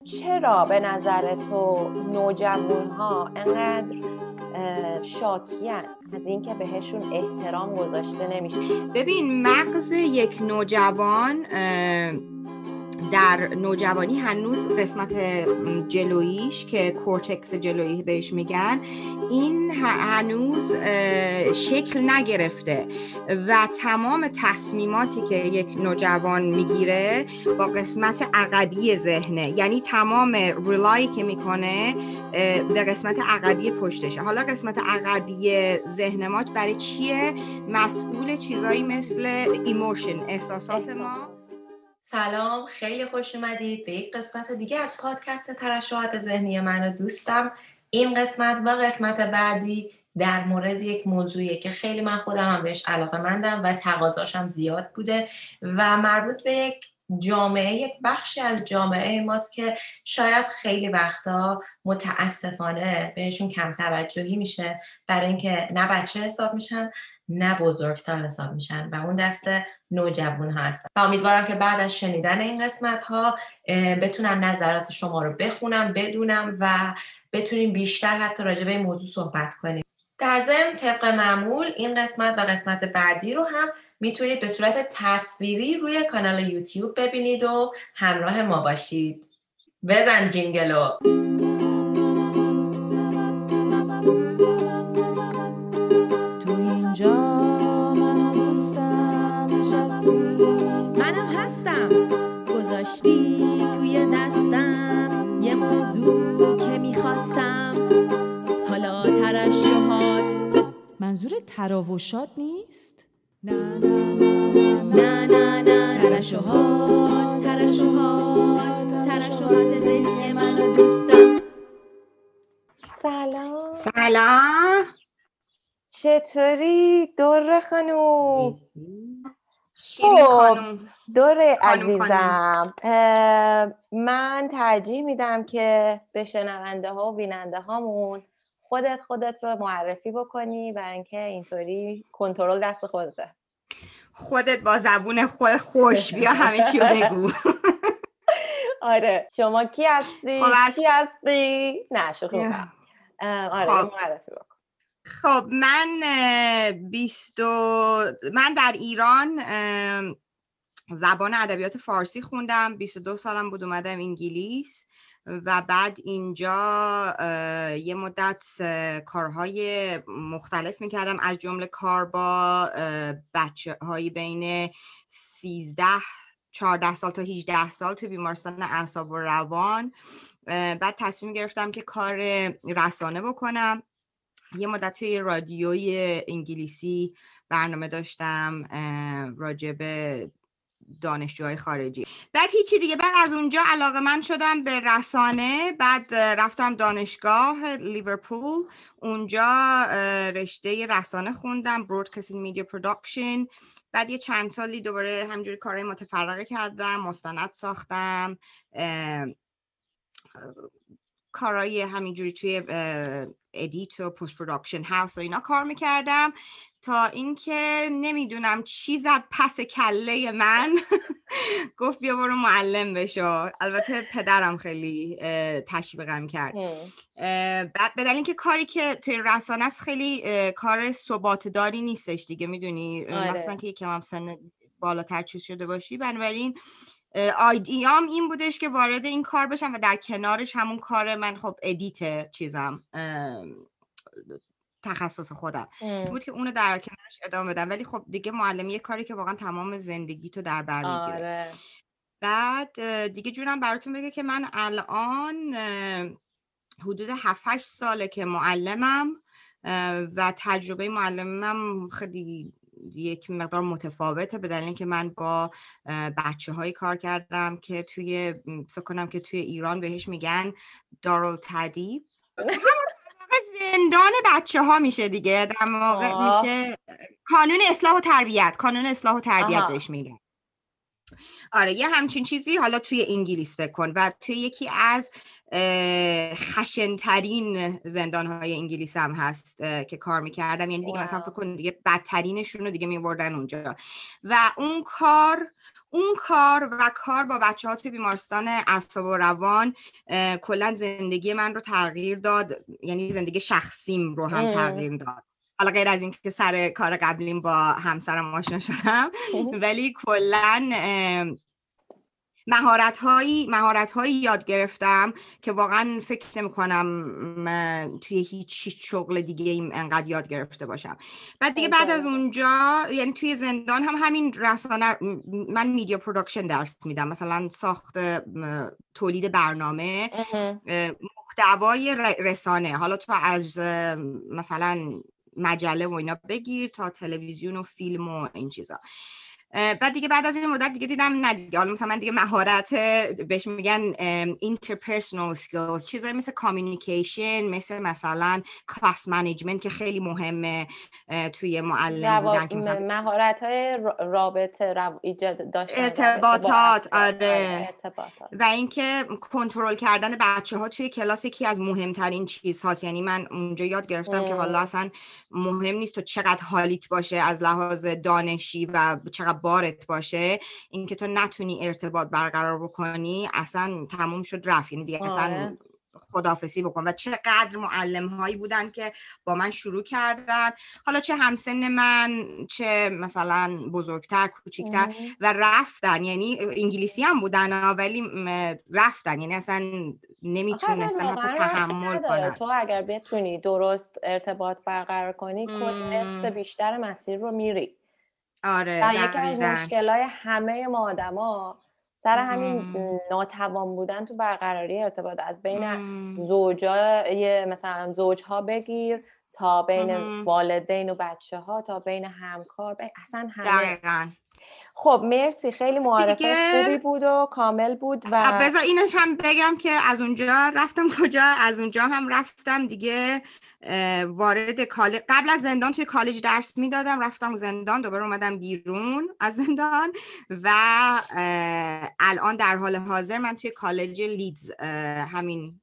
چرا به نظر تو نوجوان‌ها انقدر شاکیان از اینکه بهشون احترام گذاشته نمیشه؟ ببین، مغز یک نوجوان در نوجوانی هنوز قسمت جلویش که کورتکس جلویی بهش میگن، این هنوز شکل نگرفته و تمام تصمیماتی که یک نوجوان میگیره با قسمت عقبی ذهنه، یعنی تمام ریلای که میکنه به قسمت عقبی پشتشه. حالا قسمت عقبی ذهن ما برای چیه؟ مسئول چیزایی مثل ایموشن، احساسات ما. سلام، خیلی خوش اومدید به یک قسمت دیگه از پادکست ترشحات ذهنی من و دوستم. این قسمت و قسمت بعدی در مورد یک موضوعیه که خیلی من خودم هم بهش علاقه‌مندم و تقاضاشم زیاد بوده و مربوط به یک جامعه، یک بخشی از جامعه ماست که شاید خیلی وقتا متاسفانه بهشون کم توجهی میشه، برای اینکه نه بچه حساب میشن نه بزرگسال حساب میشن و اون دست نوجوان ها هستن. و امیدوارم که بعد از شنیدن این قسمت ها بتونم نظرات شما رو بخونم، بدونم و بتونیم بیشتر حتی راجع به این موضوع صحبت کنیم. در ضمن طبق معمول این قسمت و قسمت بعدی رو هم میتونید به صورت تصویری روی کانال یوتیوب ببینید و همراه ما باشید. بزن جینگلو. منم هستم، گذاشتی توی دستم یه موضوع که میخواستم. حالا ترشحات منظور تراوشات نیست؟ نه نه نه نه نه، ترشحات ذهنی من و دوستم. سلام، چطوری دره خانوم؟ شیرین خانوم. دره عزیزم، من ترجیح میدم که به شنونده ها و بیننده هامون خودت رو معرفی بکنی و اینکه اینطوری کنترل دست خودته. خودت با زبون خود خوش بیا همه چی رو بگو. آره، شما کی هستی؟ نه شوخی می‌کنم. آره، معرفی بکن. خب من من در ایران زبان ادبیات فارسی خوندم. 22 سالم بود اومدم انگلیس و بعد اینجا یه مدت کارهای مختلف میکردم، از جمله کار با بچه هایی بین 14 سال تا 18 سال تو بیمارستان اعصاب و روان. بعد تصمیم گرفتم که کار رسانه بکنم. یه مدت توی رادیوی انگلیسی برنامه داشتم راجع به دانشجوهای خارجی. بعد هیچی دیگه، بعد از اونجا علاقه‌مند شدم به رسانه. بعد رفتم دانشگاه لیورپول، اونجا رشته رسانه خوندم، برودکاستینگ میدیا پروداکشن. بعد یه چند سالی دوباره همینجوری کارهای متفرقه کردم، مستند ساختم، کارهای همینجوری توی ادیت و پست پروداکشن هاوس و اینا کار میکردم، تا اینکه نمیدونم چی زد پس کله من گفت بیا برو معلم بشو. البته پدرم خیلی تشویقم کرد. بعد بدل اینکه کاری که توی رسانه است خیلی کار ثبات داری نیستش دیگه، میدونی، مثلا که یکم هم سن بالاتر چیز شده باشی. بنابراین آیدیام این بودش که وارد این کار بشم و در کنارش همون کار من، خب ادیت چیزم، تخصص خودم بود که اونو در کنارش ادامه بدم. ولی خب دیگه معلمی یه کاری که واقعا تمام زندگی تو در بر میگیره. بعد دیگه جونم براتون بگه که من الان حدود 7-8 ساله که معلمم و تجربه معلمم خیلی یک مقدار متفاوته، به دلیل اینکه من با بچه‌هایی کار کردم که فکر کنم که توی ایران بهش میگن دارالتدیب، زندان بچه‌ها میشه دیگه، در واقع میشه کانون اصلاح و تربیت بهش میگن. آره، یه همچین چیزی. حالا توی انگلیس فکر کن. و توی یکی از خشن‌ترین زندان‌های انگلیس هم هست که کار میکردم. یعنی دیگه مثلا فکر کن دیگه بدترینشون رو دیگه میبردن اونجا. و اون کار اون کار و کار با بچه‌ها توی بیمارستان اعصاب و روان کلا زندگی من رو تغییر داد، یعنی زندگی شخصیم رو هم تغییر داد. حالا غیر از این که سر کار قبلیم با همسرم آشنا شدم، ولی کلا مهارت‌هایی یاد گرفتم که واقعا فکر نمی‌کنم توی هیچ شغل دیگه انقدر یاد گرفته باشم. بعد از اونجا یعنی توی زندان هم همین رسانه، من میدیا پروداکشن درس میدم، مثلا ساخت تولید برنامه، محتوای رسانه، حالا تو از مثلا مجله و اینا بگیر تا تلویزیون و فیلم و این چیزا. بعد از این مدت دیگه دیدم نه دیگه، حالا مثلا من دیگه مهارت بهش میگن interpersonal skills، چیزایی مثل communication، مثلا class management که خیلی مهمه توی معلم بودن، که مثلا مهارت‌های رابطه ایجاد داشتن ارتباطات، آره، و اینکه کنترل کردن بچه‌ها توی کلاس یکی از مهمترین چیزهاست. یعنی من اونجا یاد گرفتم که حالا اصلا مهم نیست تو چقدر حالیت باشه از لحاظ دانشی و چقدر بارت باشه، اینکه تو نتونی ارتباط برقرار بکنی اصلا تموم شد رفت، یعنی دیگه اصلا خداحافظی بکن. و چقدر معلم هایی بودن که با من شروع کردن، حالا چه همسن من چه مثلا بزرگتر کوچیکتر، و رفتن، یعنی انگلیسی هم بودن ولی رفتن، یعنی اصلا نمیتونستن حتی تحمل کنن. تو اگر بتونی درست ارتباط برقرار کنی کل نصف بیشتر مسیر رو میری. آره، یکی از مشکلای همه ما آدما سر همین ناتوان بودن تو برقراری ارتباط، از بین زوجای مثلا زوجها بگیر تا بین والدین و بچه ها تا بین همکار، اصلا همه. دقیقاً. خب مرسی، خیلی معرفه خوبی بود و کامل بود. و بذار اینش هم بگم که از اونجا رفتم کجا، از اونجا هم رفتم دیگه وارد کالج، قبل از زندان توی کالج درس میدادم، رفتم زندان، دوباره اومدم بیرون از زندان و الان در حال حاضر من توی کالج لیدز همین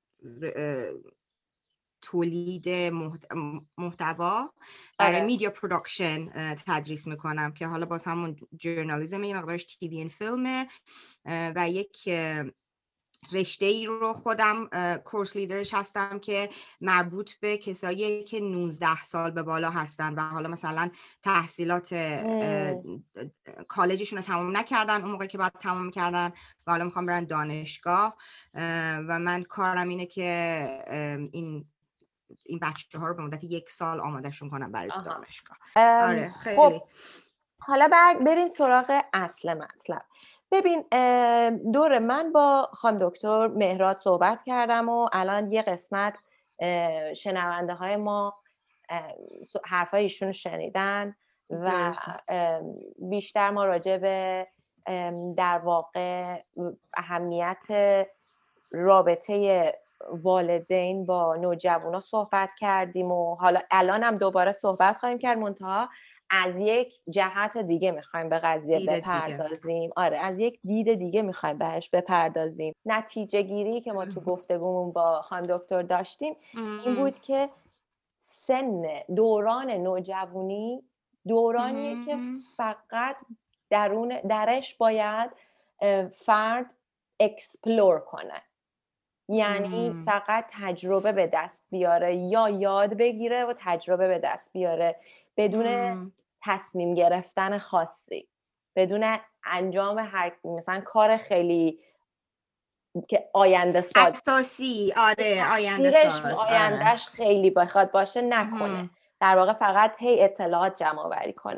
تولید محتوا برای میدیا پروداکشن تدریس میکنم، که حالا باز همون ژورنالیسم، یه مقدارش تیوی این فیلمه، و یک رشته ای رو خودم کورس لیدرش هستم که مربوط به کسایی که 19 سال به بالا هستن و حالا مثلا تحصیلات کالجشون رو تمام نکردن اون موقع که باید تمام کردن و حالا میخوام برن دانشگاه، و من کارم اینه که این بچه ها رو به مدت 1 سال آمادهشون کنم برای دانشگاه. آره خیلی. خب حالا بریم سراغ اصل مطلب. ببین، دور من با خانم دکتر مهراد صحبت کردم و الان یه قسمت شنونده های ما حرفای ایشون شنیدن و بیشتر ما راجع به در واقع اهمیت رابطه والدین با نوجوانا صحبت کردیم و حالا الان هم دوباره صحبت خواهیم کرد، منتها از یک جهت دیگه میخوایم به قضیه بپردازیم. آره، از یک دید دیگه میخوایم بهش بپردازیم. نتیجه گیری که ما تو گفتگومون با خانم دکتر داشتیم این بود که دوران نوجوانی دورانیه که فقط درش باید فرد اکسپلور کنه، یعنی فقط تجربه به دست بیاره یا یاد بگیره و تجربه به دست بیاره بدون تصمیم گرفتن خاصی، بدون انجام مثلا کار خیلی که آینده ساز اساسی. آره، آینده ساز، آیندهش خیلی بخواد باشه نکنه، در واقع فقط اطلاعات جمع آوری کنه.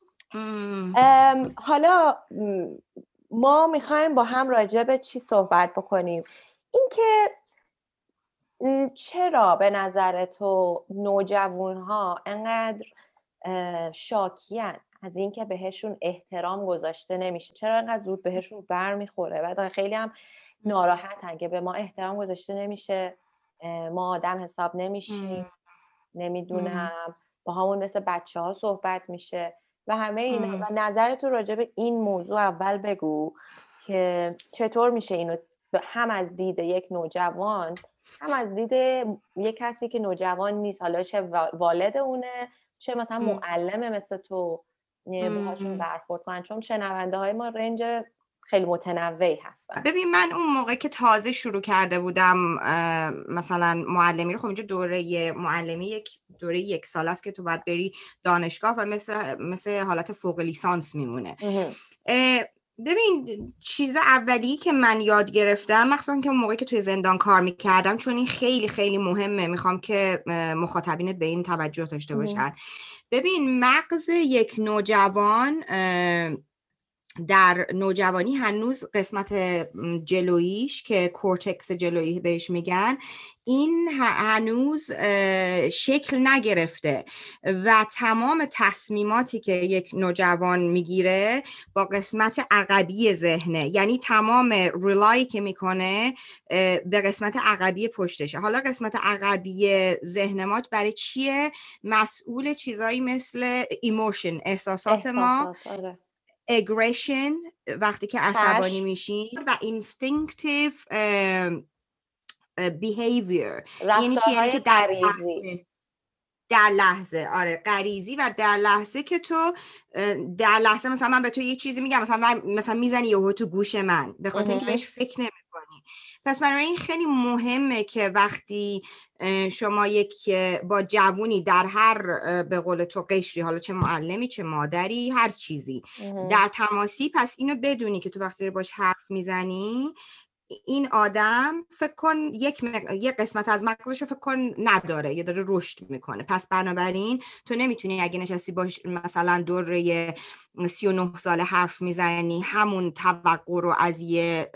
حالا ما میخوایم با هم راجع به چی صحبت بکنیم؟ اینکه چرا به نظر تو نوجوان‌ها انقدر شاکیان از اینکه بهشون احترام گذاشته نمیشه؟ چرا انقدر زود بهشون برمیخوره؟ بعد خیلی هم ناراحتن که به ما احترام گذاشته نمیشه، ما آدم حساب نمیشیم، نمیدونم با همون مثل بچه ها صحبت میشه و همه اینا. و نظر تو راجع به این موضوع اول بگو که چطور میشه اینو هم از دید یک نوجوان هم از دید یک کسی که نوجوان نیست، حالا چه والد اونه چه مثلا معلمه مثل تو، باهاشون برخورد کنن، چون شنونده های ما رنج خیلی متنوعی هستن. ببین من اون موقع که تازه شروع کرده بودم مثلا معلمی رو، خب اینجا دوره معلمی یک دوره 1 سال است که تو باید بری دانشگاه و مثل حالت فوق لیسانس میمونه. ببین چیز اولی که من یاد گرفتم، مخصوصا که اون موقعی که توی زندان کار میکردم، چون این خیلی خیلی مهمه، میخوام که مخاطبینت به این توجه داشته باشن. ببین مغز یک نوجوان در نوجوانی هنوز قسمت جلویش که کورتکس جلویی بهش میگن، این هنوز شکل نگرفته و تمام تصمیماتی که یک نوجوان میگیره با قسمت عقبی ذهنه، یعنی تمام ریلای که میکنه به قسمت عقبی پشتشه. حالا قسمت عقبی ذهن ما برای چیه؟ مسئول چیزایی مثل ایموشن، احساسات ما، aggression وقتی که عصبانی میشین، و instinctive behavior، یعنی چی؟ یعنی که در لحظه آره غریزی، و در لحظه که تو در لحظه مثلا من به تو یه چیزی میگم، مثلا میزنی یهو تو گوش من به خاطر اینکه بهش فکر نمی‌کنی. پس بنابراین خیلی مهمه که وقتی شما با جوونی در هر به قول تو قشری، حالا چه معلمی چه مادری هر چیزی در تماسی، پس اینو بدونی که تو وقتی باش حرف میزنی این آدم فکر کن یک قسمت از مغزشو فکر کن نداره یا داره رشد میکنه. پس بنابراین تو نمیتونی اگه نشستی باش مثلا دوره 39 ساله حرف میزنی همون توقع رو از یه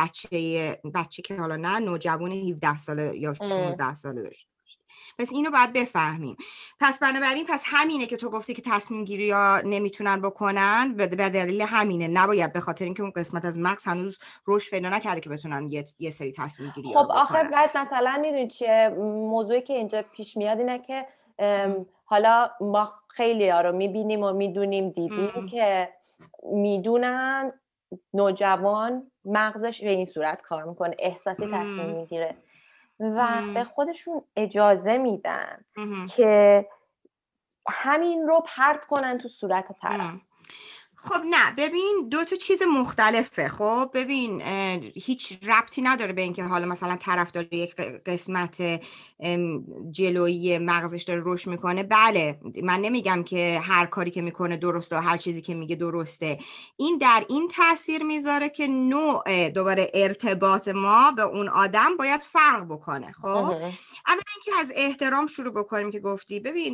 بچه که حالا نه نوجوان 17 ساله یا 16 ساله داشته. پس اینو باید بفهمیم. پس بنابراین همینه که تو گفتی که تصمیم گیری ها نمیتونن بکنن، به دلیل همینه، نباید به خاطر اینکه اون قسمت از مغز هنوز رشد پیدا نکرده که بتونن یه سری تصمیم گیری ها خب آخه بعد مثلا میدونی چیه موضوعی که اینجا پیش میاد اینه که حالا ما خیلی ها رو میبینیم و میدونیم دیدیم که میدونن نوجوان مغزش به این صورت کار میکنه، احساسی تصمیم میگیره و به خودشون اجازه میدن که همین رو پرت کنن تو صورت طرف. خب نه، ببین دو تا چیز مختلفه. خب ببین هیچ ربطی نداره به اینکه حالا مثلا طرف داره یک قسمت جلویی مغزش داره رشد میکنه. بله من نمیگم که هر کاری که میکنه درسته و هر چیزی که میگه درسته. این در این تاثیر میذاره که نوع دوباره ارتباط ما به اون آدم باید فرق بکنه. خب اولا اینکه از احترام شروع بکنیم که گفتی. ببین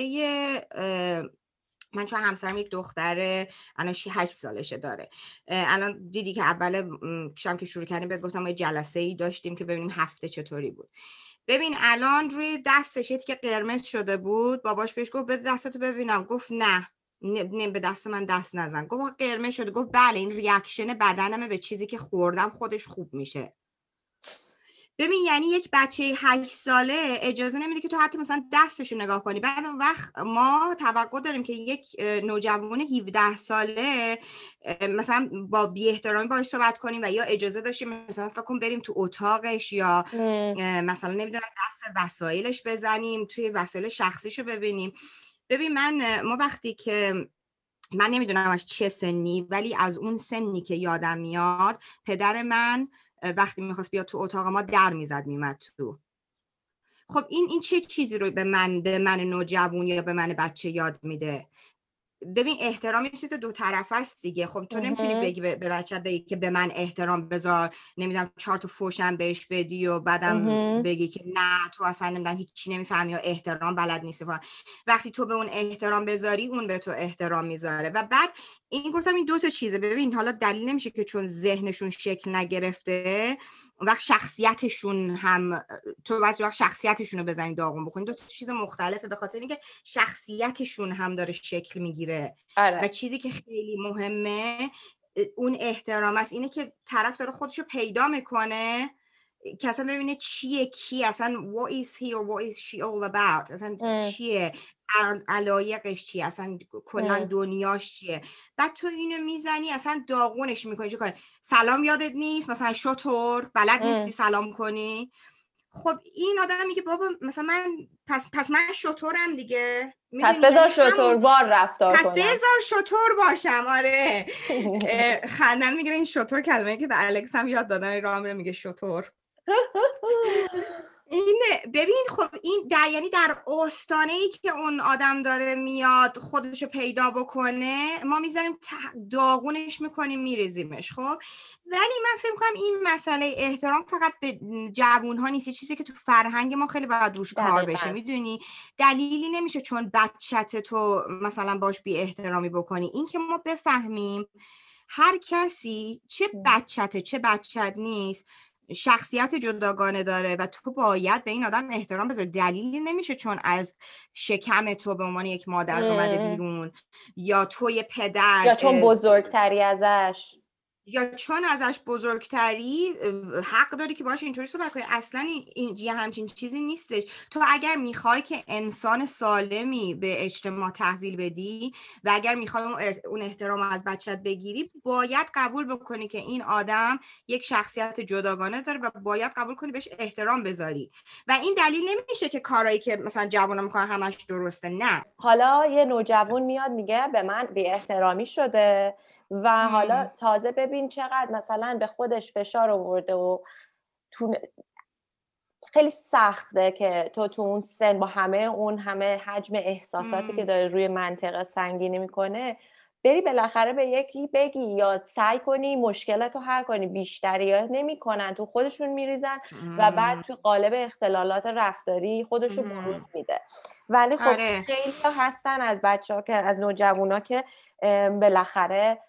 بچه من چون همسرم یک دختره الان 8 سالشه داره، الان دیدی که اول شام که شروع کردیم بهت گفتم ما جلسه‌ای داشتیم که ببینیم هفته چطوری بود. ببین الان روی دستش که قرمز شده بود، باباش بهش گفت بده دستتو ببینم، گفت نه به دست من دست نزن. گفت قرمز شده. گفت بله این ریاکشن بدنمه به چیزی که خوردم، خودش خوب میشه. ببین یعنی یک بچه 8 ساله اجازه نمیده که تو حتی مثلا دستشو نگاه کنی. بعد اون وقت ما توقع داریم که یک نوجوان 17 ساله مثلا با بی احترامی باهاش صحبت کنیم و یا اجازه داشتیم مثلا فکر کنم بریم تو اتاقش یا مثلا نمیدونم دست به وسایلش بزنیم، توی وسایل شخصیشو ببینیم. ببین ما وقتی که من نمیدونم از چه سنی، ولی از اون سنی که یادم میاد پدر من وقتی میخواست بیاد تو اتاق ما در میزد میمد تو. خب این چه چیزی رو به من نوجوان یا به من بچه یاد میده؟ ببین احترام یه چیز دو طرفه است دیگه. خب تو نمیتونی بگی به بچه بگی که به من احترام بذار، نمیدونم 4 تا فوشم بهش بدی و بعدم بگی که نه تو اصلا نمیدونم هیچی نمیفهمی یا احترام بلد نیستی. وقتی تو به اون احترام بذاری اون به تو احترام میذاره. و بعد گفتم این دو تا چیزه. ببین حالا دلیل نمیشه که چون ذهنشون شکل نگرفته وقت شخصیتشون هم تو وقت شخصیتشون رو بزنی داغون بکنی. دو تا چیز مختلفه، به خاطر اینکه شخصیتشون هم داره شکل میگیره. و چیزی که خیلی مهمه اون احترام است، اینه که طرف داره خودشو پیدا میکنه که اصلا ببینه چیه کی، اصلا what is he or what is she all about، اصلا چیه، علایقش چیه، اصلا کلا دنیاش چیه. بعد تو اینو میزنی اصلا داغونش میکنی. چه کنی؟ سلام یادت نیست؟ مثلا شطور بلد نیستی سلام کنی؟ خب این آدم میگه بابا مثلا من پس من شطورم دیگه، پس بذار شطوروار رفتار کنم، پس بذار شطور باشم. آره خندم میگیره این شطور کلمه که به الکس هم یاد دادن، راه میره میگه شطور. این ببین خب این یعنی در آستانه‌ای که اون آدم داره میاد خودشو پیدا بکنه، ما میذاریم داغونش میکنیم میریزیمش. خب ولی من فکر میکنم این مسئله احترام فقط به جوان‌ها نیست، یه چیزی که تو فرهنگ ما خیلی باید روش کار بشه. میدونی دلیلی نمیشه چون بچت تو مثلا باش بی احترامی بکنی. این که ما بفهمیم هر کسی چه بچته چه بچت نیست شخصیت جداگانه داره و تو باید به این آدم احترام بذاری. دلیلی نمیشه چون از شکم تو به عنوان یک مادر اومده بیرون، یا توی پدر، یا چون بزرگتری ازش، یا چون ازش بزرگتری حق داری که باشه اینطوری صحبت کنی. اصلا این یه همچین چیزی نیستش. تو اگر میخوای که انسان سالمی به اجتماع تحویل بدی و اگر میخوای اون احترام از بچت بگیری، باید قبول بکنی که این آدم یک شخصیت جداگانه داره و باید قبول کنی بهش احترام بذاری. و این دلیل نمیشه که کارایی که مثلا جوونا میکنن همش درسته. نه، حالا یه نوجوان میاد میگه به من بی احترامی شده و حالا تازه ببین چقدر مثلا به خودش فشار آورده و خیلی سخته که تو اون سن با همه حجم احساساتی که داره روی منطقه سنگینی میکنه بری بالاخره به یکی بگی یا سعی کنی مشکلاتو حل کنی. بیشتری ها نمیکنن، تو خودشون میریزن و بعد تو قالب اختلالات رفتاری خودشو بروز میده. ولی خب خیلی هستن از بچه‌ها که از نوجوانا که بالاخره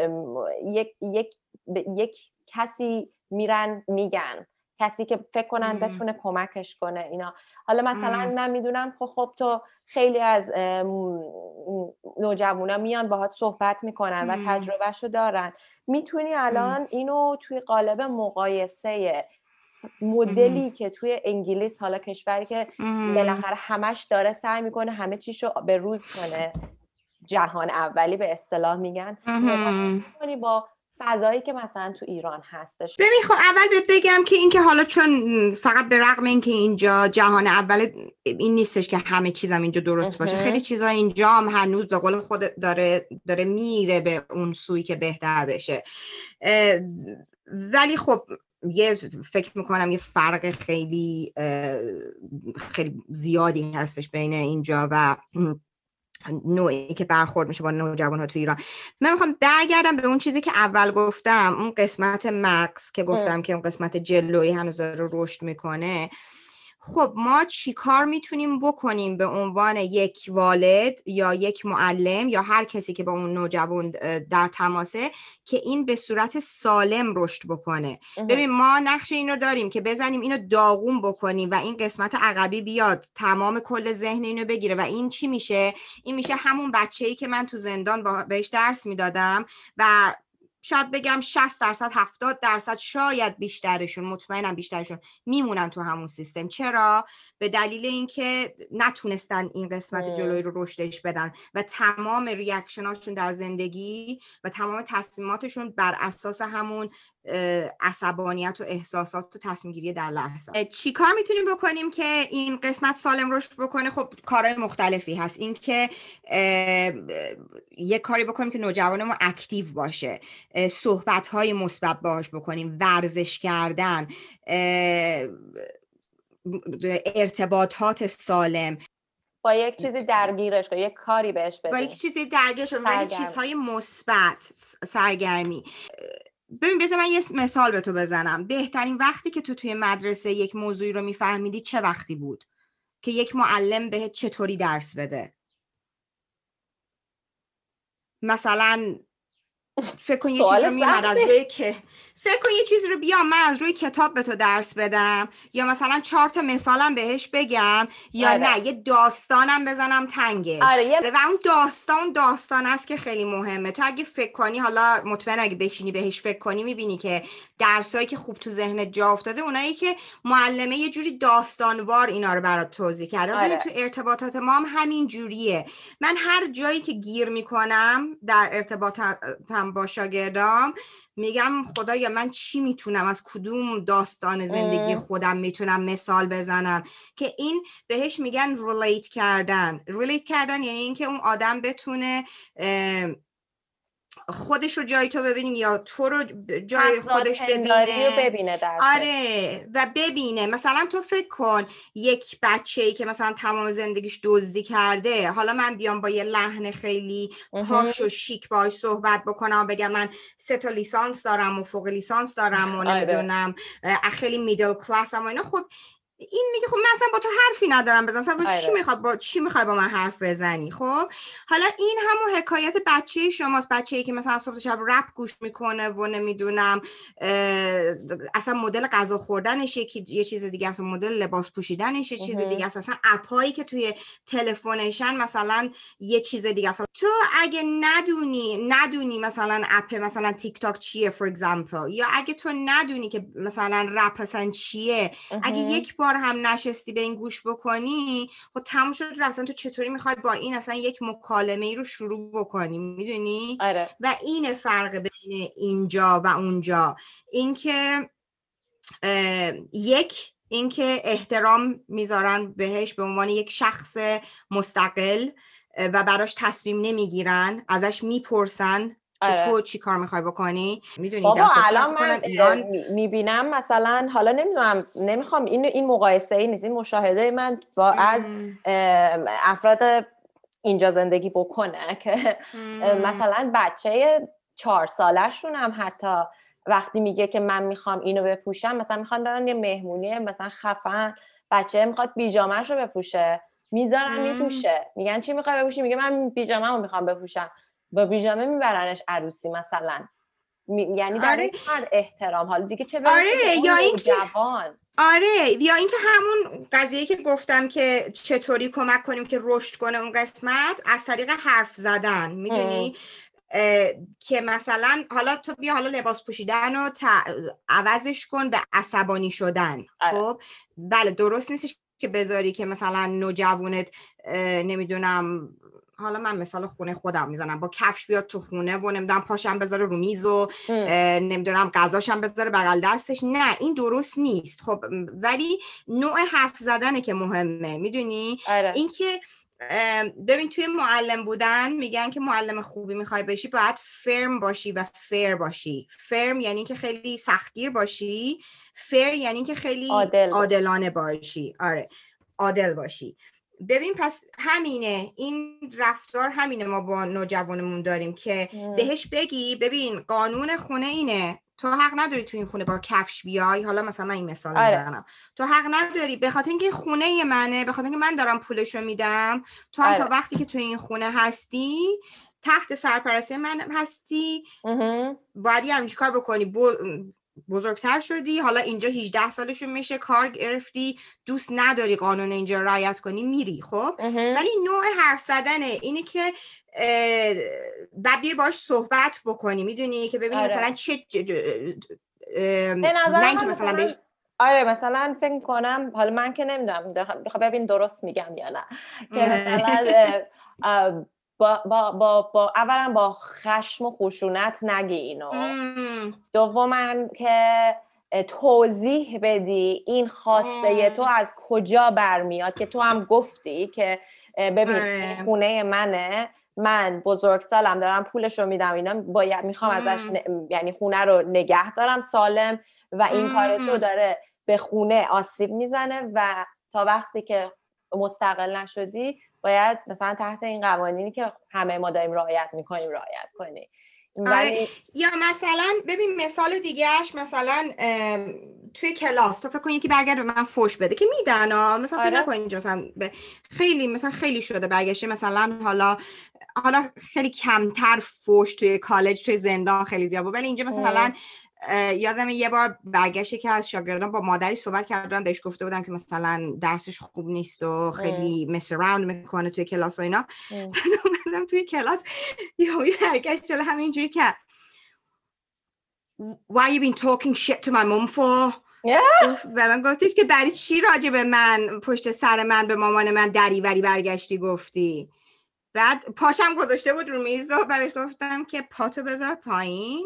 یک کسی میرن میگن، کسی که فکر کنن بتونه کمکش کنه اینا. حالا مثلا من میدونم خب تو خیلی از نوجوانا میان باهات صحبت میکنن و تجربهشو دارن. میتونی الان اینو توی قالب مقایسه مدلی که توی انگلیس، حالا کشوری که بالاخره همش داره سعی میکنه همه چیشو به روز کنه، جهان اولی به اصطلاح میگن، مقایسه کنی با فضایی که مثلا تو ایران هستش. ببین خب اول بهت بگم که این که حالا چون فقط به رغم این که اینجا جهان اول این نیستش که همه چیزم اینجا درست باشه. خیلی چیزا اینجا هم هنوز به قول خود داره میره به اون سوی که بهتر بشه. ولی خب فکر میکنم یه فرق خیلی زیادی هستش بین اینجا و نوعی که برخورد میشه با نوجوان‌ها تو ایران. من میخوام برگردم به اون چیزی که اول گفتم، اون قسمت مکس که گفتم که اون قسمت جلویی هنوز داره رشد میکنه. خب ما چی کار میتونیم بکنیم به عنوان یک والد یا یک معلم یا هر کسی که با اون نوجوان در تماسه که این به صورت سالم رشد بکنه؟ ببین ما نقش این رو داریم که بزنیم اینو داغون بکنیم و این قسمت عقبی بیاد تمام کل ذهن اینو بگیره و این چی میشه؟ این میشه همون بچه‌ای که من تو زندان بهش درس میدادم و شاید بگم 60%، 70%، شاید بیشترشون، مطمئنم بیشترشون میمونن تو همون سیستم. چرا؟ به دلیل اینکه نتونستن این قسمت جلوی رو رشدش بدن و تمام ریاکشناشون در زندگی و تمام تصمیماتشون بر اساس همون عصبانیت و احساسات و تصمیم گیری در لحظه. چی کار میتونیم بکنیم که این قسمت سالم رشد بکنه؟ خب کارهای مختلفی هست. این که یک کاری بکنیم که نوجوانمون اکتیو باشه، صحبت‌های مثبت باهاش بکنیم، ورزش کردن، ارتباطات سالم، با یک چیزی درگیرش کنیم، یک کاری بهش بدیم، با یک چیزی درگیرش کنیم، ولی چیزهای مثبت، سرگرمی. ببین بذار من یه مثال به تو بزنم. بهترین وقتی که تو توی مدرسه یک موضوعی رو میفهمیدی چه وقتی بود؟ که یک معلم بهت چطوری درس بده. مثلا فکر کن یه چیز رو میومد از روی که فکر کن یه چیز رو بیام من از روی کتاب به تو درس بدم، یا مثلا 4 تا مثالم بهش بگم، یا نه یه داستانم بزنم تنگش. و اون داستان است که خیلی مهمه. تو اگه فکر کنی، حالا مطمئنم اگه بشینی بهش فکر کنی میبینی که درسایی که خوب تو ذهنت جا افتاده اونایی که معلمه یه جوری داستانوار اینا رو برات توضیح کرده. ببین تو ارتباطات ما هم همین جوریه. من هر جایی که گیر میکنم در ارتباطم با شاگردام میگم خدایا من چی میتونم از کدوم داستان زندگی خودم میتونم مثال بزنم، که این بهش میگن ریلیت کردن. ریلیت کردن یعنی اینکه اون آدم بتونه خودش رو جای تو ببینیم یا تو رو جای خودش ببینه. آره، و ببینه. مثلا تو فکر کن یک بچه‌ای که مثلا تمام زندگیش دزدی کرده، حالا من بیام با یه لحن خیلی پاش و شیک باهاش صحبت بکنم، بگم من 3 لیسانس دارم و فوق لیسانس دارم و نمیدونم خیلی میدل کلاسم و اینا، خب این میگه خب من اصلا با تو حرفی ندارم بزنم، اصلا چی میخوای با من حرف بزنی؟ خب حالا این همون حکایت بچه شماست، بچه‌ای که مثلا صبح شب رپ گوش میکنه و نمیدونم اصلا مدل غذا خوردنش یه چیز دیگه است، مدل لباس پوشیدنش یه چیز دیگه است، اصلا اپایی که توی تلفنشن مثلا یه چیز دیگه است. تو اگه ندونی مثلا اپ مثلا تیک تاک چیه فور اگزامپل، یا اگه تو ندونی که مثلا رپ اصلا چیه، اگه یک بار هم نشستی به این گوش بکنی، خب تموم شد. اصلا تو چطوری میخوای با این اصلا یک مکالمه ای رو شروع بکنی؟ میدونی؟ و این فرق بین اینجا و اونجا، اینکه اینکه احترام میذارن بهش به عنوان یک شخص مستقل و براش تصمیم نمیگیرن، ازش میپرسن تو چی کار میخوای بکنی. میدونی بابا الان من ایران میبینم مثلا، حالا نمیدونم، نمیخوام این مقایسه ای نیست، این مشاهده من با از افراد اینجا زندگی بکنه که مثلا بچه 4 سالشون هم حتی وقتی میگه که من میخوام اینو بپوشم، مثلا میخوان برن یه مهمونی مثلا خفن، بچه میخواد بیجامه‌شو بپوشه، میذارن میپوشه، میگن چی میخوای بپوشی، میگه من بیجامه‌مو میخوام بپوشم، با بیجامه میبرنش عروسی مثلا. یعنی در احترام. حالا دیگه چه یا اینکه یا اینکه همون قضیه که گفتم که چطوری کمک کنیم که رشد کنه اون قسمت از طریق حرف زدن. میدونی که مثلا حالا تو بیا حالا لباس پوشیدن رو عوضش کن به عصبانی شدن. خب بله درست نیستش که بذاری که مثلا نوجوانت نمیدونم، حالا من مثال خونه خودم میزنم، با کفش بیاد تو خونه و نمیدونم پاشم بذاره رو میز و نمیدونم غذاشم بذاره بغل دستش. نه این درست نیست. خب ولی نوع حرف زدنه که مهمه. میدونی این که ببین توی معلم بودن میگن که معلم خوبی میخوای بشی باید فرم باشی و فیر باشی. فرم یعنی که خیلی سختگیر باشی، فیر یعنی که خیلی عادلانه باشی. آره عادل باشی. ببین پس همینه، این رفتار همینه ما با نوجوانمون داریم که بهش بگی ببین قانون خونه اینه، تو حق نداری تو این خونه با کفش بیای. حالا مثلا من این مثال میزنم، تو حق نداری به خاطر اینکه خونه منه، به خاطر اینکه من دارم پولشو میدم، تو هم تا وقتی که تو این خونه هستی تحت سرپرستی من هستی، باید یه همچین کار بکنی. بزرگتر شدی، حالا اینجا 18 سالشون میشه، کار گرفتی، دوست نداری قانون اینجا رعایت کنی، میری. خب ولی نوع حرف زدنه اینه که بعد بیای باش صحبت بکنی. میدونی که ببینی مثلا چه به نظر مثلا آره مثلا فکر کنم، حالا من که نمیدونم بخوام ببین درست میگم یا نه، که مثلا با اولا با خشم و خشونت نگی اینو، دوما که توضیح بدی این خواسته تو از کجا برمیاد، که تو هم گفتی که ببین خونه منه، من بزرگسالم، دارم پولشو میدم، اینا باید میخوام ازش یعنی خونه رو نگه دارم سالم، و این کار تو داره به خونه آسیب میزنه و تا وقتی که مستقل نشدی باید مثلا تحت این قوانینی که همه ما داریم رعایت میکنیم رعایت کنی. ولی یا مثلا ببین مثال دیگهش، مثلا توی کلاس تو فکر کن یکی برگرد به من فوش بده که میدن مثلا فکر نکن اینجا مثلا خیلی شده برگشته مثلا حالا خیلی کمتر فوش توی کالج، توی زندان خیلی زیاد بود، ولی اینجا مثلا یادم یه بار برگشت که از شاگردان با مادری صحبت کردم، بهش گفته بودم که مثلا درسش خوب نیست و خیلی mess around میکنه توی کلاس و اینا. اومدم توی کلاس یهویی برگشت جلو همینجوری که why you been talking shit to my mom for؟ و من گفتش که برای چی راجع به من پشت سر من به مامان من دریوری برگشتی گفتی؟ بعد پاشم گذاشته بود رو میز و بهش گفتم که پاتو بذار پایین،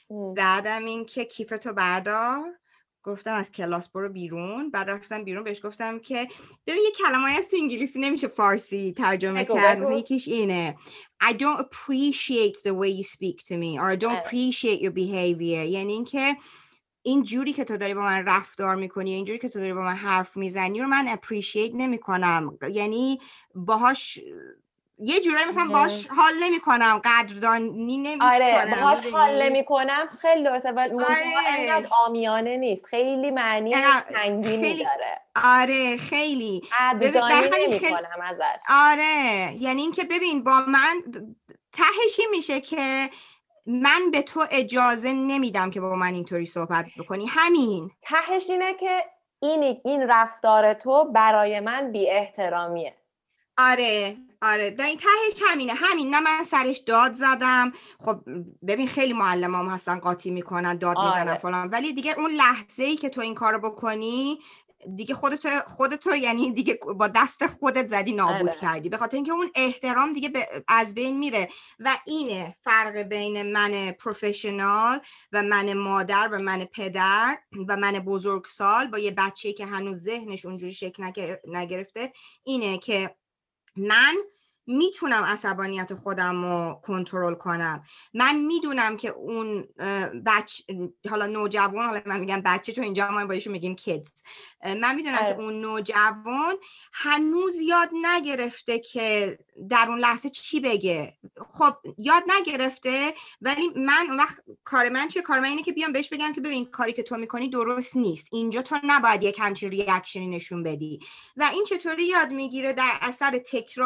بعدم این که کیفتو بردار، گفتم از کلاس برو بیرون. بعد رفتم بیرون، بهش گفتم که ببین یه کلمه‌ای هست تو انگلیسی نمیشه فارسی ترجمه کرد، مثلا یکیش اینه I don't appreciate the way you speak to me or I don't appreciate your behavior. یعنی اینکه این جوری که تو داری با من رفتار میکنی، این جوری که تو داری با من حرف میزنی رو من appreciate نمیکنم، یعنی باهاش یه جورایی مثلا باش حال نمیکنم، قدردانی نمیکنم. آره باهاش حال نمیکنم خیلی درسته، ولی اینقدر عامیانه نیست، خیلی معنی سنگینی داره. آره خیلی قدردانی نمیکنم ازش. آره یعنی این که ببین با من تهشی میشه که من به تو اجازه نمیدم که با من اینطوری صحبت بکنی. همین تهش اینه که این رفتار تو برای من بی احترامیه. آره در این تهش همین. نه من سرش داد زدم. خب ببین خیلی معلمام هستن قاطی میکنن، داد میزنن فلان، ولی دیگه اون لحظه‌ای که تو این کارو بکنی دیگه خودتو یعنی دیگه با دست خودت زدی نابود کردی، به خاطر اینکه اون احترام دیگه از بین میره. و اینه فرق بین من پروفشنال و من مادر و من پدر و من بزرگسال با یه بچه‌ای که هنوز ذهنش اونجوری شکل نگرفته، اینه که من میتونم عصبانیت خودم رو کنترل کنم. من میدونم که اون حالا نوجوان، حالا من میگم بچه چون اینجا ما بایشون میگیم kids، من میدونم که اون نوجوان هنوز یاد نگرفته که در اون لحظه چی بگه. خب یاد نگرفته، ولی من اون وقت کار من اینه که بیام بهش بگم که ببین کاری که تو میکنی درست نیست، اینجا تو نباید یک همچین ریاکشنی نشون بدی. و این چطوری یاد میگیره؟ در اثر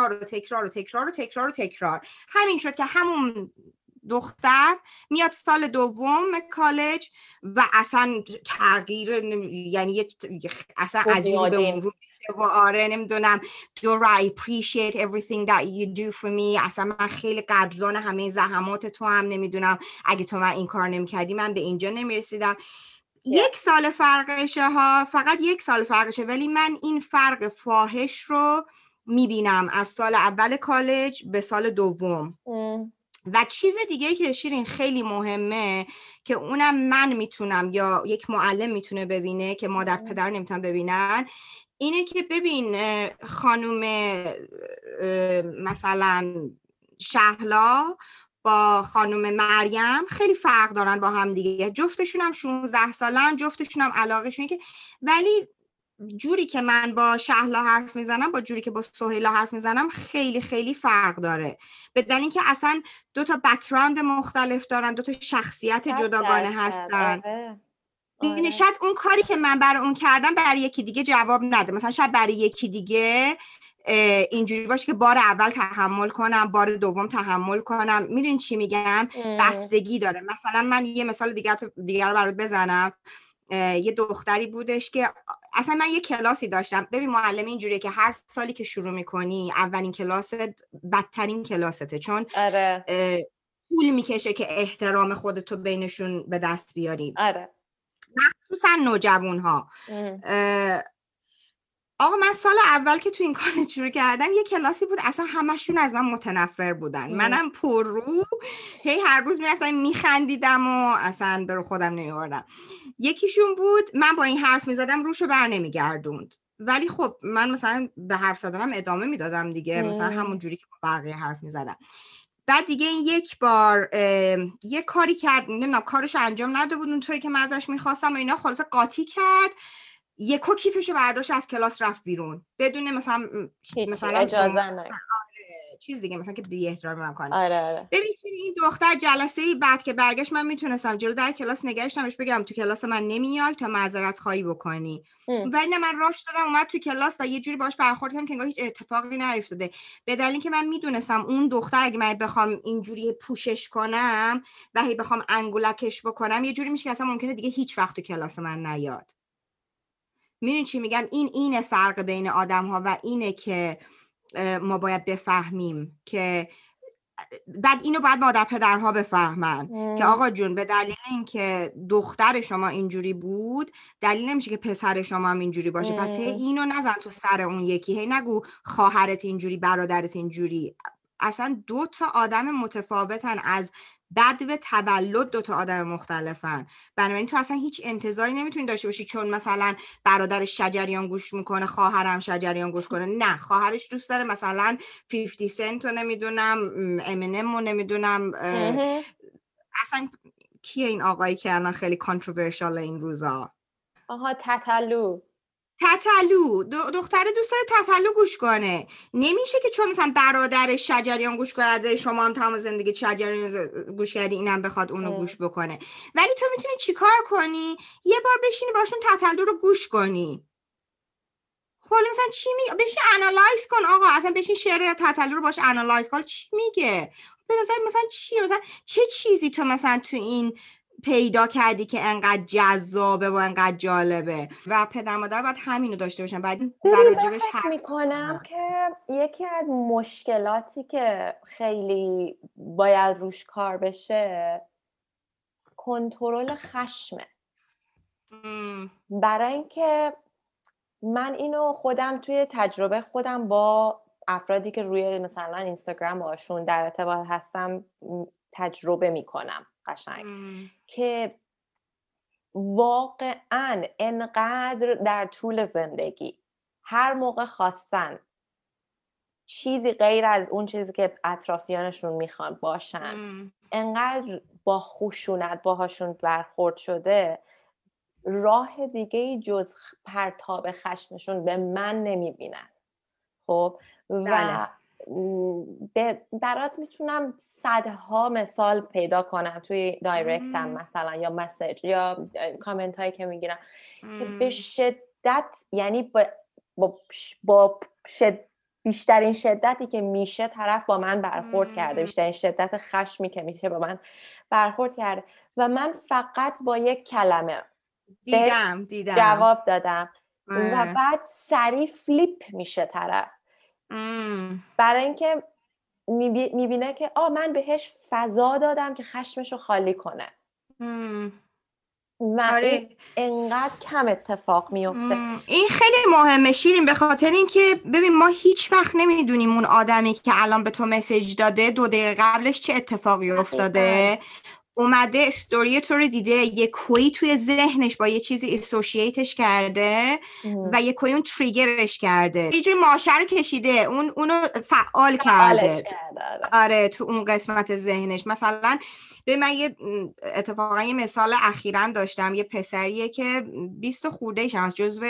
تکرار. همین شد که همون دختر میاد سال دوم کالج و اصلا تغییر، یعنی اصلا از این به اون رو و آره نمیدونم do I appreciate everything that you do for me، اصلا من خیلی قدردان همه زحمات تو هم، نمیدونم اگه تو من این کار نمیکردی من به اینجا نمیرسیدم. 1 سال فرقشه ها، فقط 1 سال فرقشه، ولی من این فرق فاحش رو میبینم از سال اول کالج به سال دوم. و چیز دیگه که شیرین خیلی مهمه که اونم من میتونم یا یک معلم میتونه ببینه که مادر پدر نمیتونن ببینن، اینه که ببین خانوم مثلا شهلا با خانوم مریم خیلی فرق دارن با هم دیگه، جفتشون هم 16 سالن، جفتشون هم علاقهشونه که، ولی جوری که من با شهلا حرف میزنم با جوری که با سهیلا حرف میزنم خیلی خیلی فرق داره، به دلیل اینکه اصلا 2 تا بک‌گراند مختلف دارن، 2 تا شخصیت جداگانه هستن. آره. شاید اون کاری که من برای اون کردم برای یکی دیگه جواب نده، مثلا شاید برای یکی دیگه اینجوری باشه که بار اول تحمل کنم، بار دوم تحمل کنم. میدونی چی میگم؟ بستگی داره. مثلا من یه مثال دیگه رو برات بزنم. یه دختری بودش که اصلا من یه کلاسی داشتم، ببین معلم اینجوریه که هر سالی که شروع میکنی اولین کلاست بدترین کلاسته، چون طول میکشه که احترام خودتو بینشون به دست بیاری. مخصوصا نوجوان ها. آقا من سال اول که تو این کار شروع کردم یه کلاسی بود اصلا همشون از من متنفر بودن، منم پر رو هر روز میرفتم میخندیدم و اصلا برو خودم نمیوردم. یکیشون بود من با این حرف میزدم روشو بر نمیگردوند، ولی خب من مثلا به حرف زدنم ادامه میدادم دیگه، مثلا همون جوری که با بقیه حرف میزدم. بعد دیگه این یک بار یه کاری کرد، نمیدونم کارشو انجام نداده بود اونطوری که من ازش میخواستم و اینا، خلاصه قاطی کرد، یکو کیفشو برداشت از کلاس رفت بیرون بدون مثلا اجازه نه چیز دیگه، مثلا که بی احترامی من کنه. آره. ببین این دختر جلسه بعد که برگشت من میتونستم جلو در کلاس نگهشم بهش بگم تو کلاس من نمیای تا معذرت خواهی بکنی، ولی نه من راش دادم اومد تو کلاس و یه جوری باش برخورد کردم که انگار هیچ اتفاقی نیفتاده، به دلیل اینکه من میدونستم اون دختر اگه من بخوام اینجوری پوشش کنم و هی بخوام انگولکش بکنم یه جوری میشه که اصلا ممکنه دیگه هیچ وقت تو کلاس من نیاد. میدونی چی میگم؟ اینه فرق بین آدم ها و اینه که ما باید بفهمیم که بعد اینو باید مادر پدرها بفهمن که آقا جون به دلیل اینکه دختر شما اینجوری بود دلیل نمیشه که پسر شما هم اینجوری باشه، پس اینو نزن تو سر اون یکی، هی نگو خواهرت اینجوری برادرت اینجوری. اصلا 2 تا آدم متفاوتن از بعد به تولد 2 آدم مختلفن. بنابراین تو اصلا هیچ انتظاری نمیتونی داشته باشی چون مثلا برادرش شجریان گوش میکنه خواهرم شجریان گوش کنه. نه، خواهرش دوست داره مثلا 50 سنت رو نمیدونم، امینم رو نمیدونم، اصلا کیه این آقایی که الان خیلی کانتروورشال این روزا؟ آها تتلو. دختره دوست داره تتلو گوش کنه. نمیشه که چون مثلا برادرش شجریان گوش کرده شما هم تمام زندگی شجریان گوش کردی اینم بخواد اونو گوش بکنه. ولی تو میتونی چیکار کنی؟ یه بار بشینی باشون تتلو رو گوش کنی. خب مثلا چی میگه؟ بشین انالایز کن آقا، اصلا بشین شعر تتلو رو باش انالایز کن چی میگه. به نظر مثلا چیه، مثلا چه چیزی تو مثلا تو این پیدا کردی که انقدر جذابه و انقدر جالبه و پدر مادر باید همینو داشته باشن. بعد راجبش فکر میکنم که یکی از مشکلاتی که خیلی باید روش کار بشه کنترل خشمه. برای اینکه من اینو خودم توی تجربه خودم با افرادی که روی مثلا اینستاگرام باشون در ارتباط هستم تجربه میکنم قشنگ که واقعاً انقدر در طول زندگی هر موقع خواستن چیزی غیر از اون چیزی که اطرافیانشون میخوان باشن انقدر با خشونت باهاشون برخورد شده، راه دیگه جز پرتاب خشمشون به من نمیبینن. خب و برات میتونم صدها مثال پیدا کنم توی دایرکتم مثلا یا مسیج یا کامنت هایی که میگیرم که به شدت، یعنی با بیشترین شدتی که میشه طرف با من برخورد کرده، بیشترین شدت خشمی که میشه با من برخورد کرده و من فقط با یک کلمه دیدم جواب دادم و بعد سریع فلیپ میشه طرف برای اینکه میبینه که من بهش فضا دادم که خشمشو خالی کنه و آره. اینقدر کم اتفاق میفته. این خیلی مهمه شیرین، به خاطر اینکه ببین ما هیچ وقت نمیدونیم اون آدمی که الان به تو مسیج داده 2 دقیقه قبلش چه اتفاقی افتاده، اومده استوری تو رو دیده، یه کوی توی ذهنش با یه چیزی اسوشییتش کرده و یه کوی اون تریگرش کرده، یه جوری ماشه رو کشیده، اونو فعال کرده. آره تو اون قسمت ذهنش. مثلا به من اتفاقا یه مثال اخیراً داشتم، یه پسریه که 20 خورده‌ایش از جزو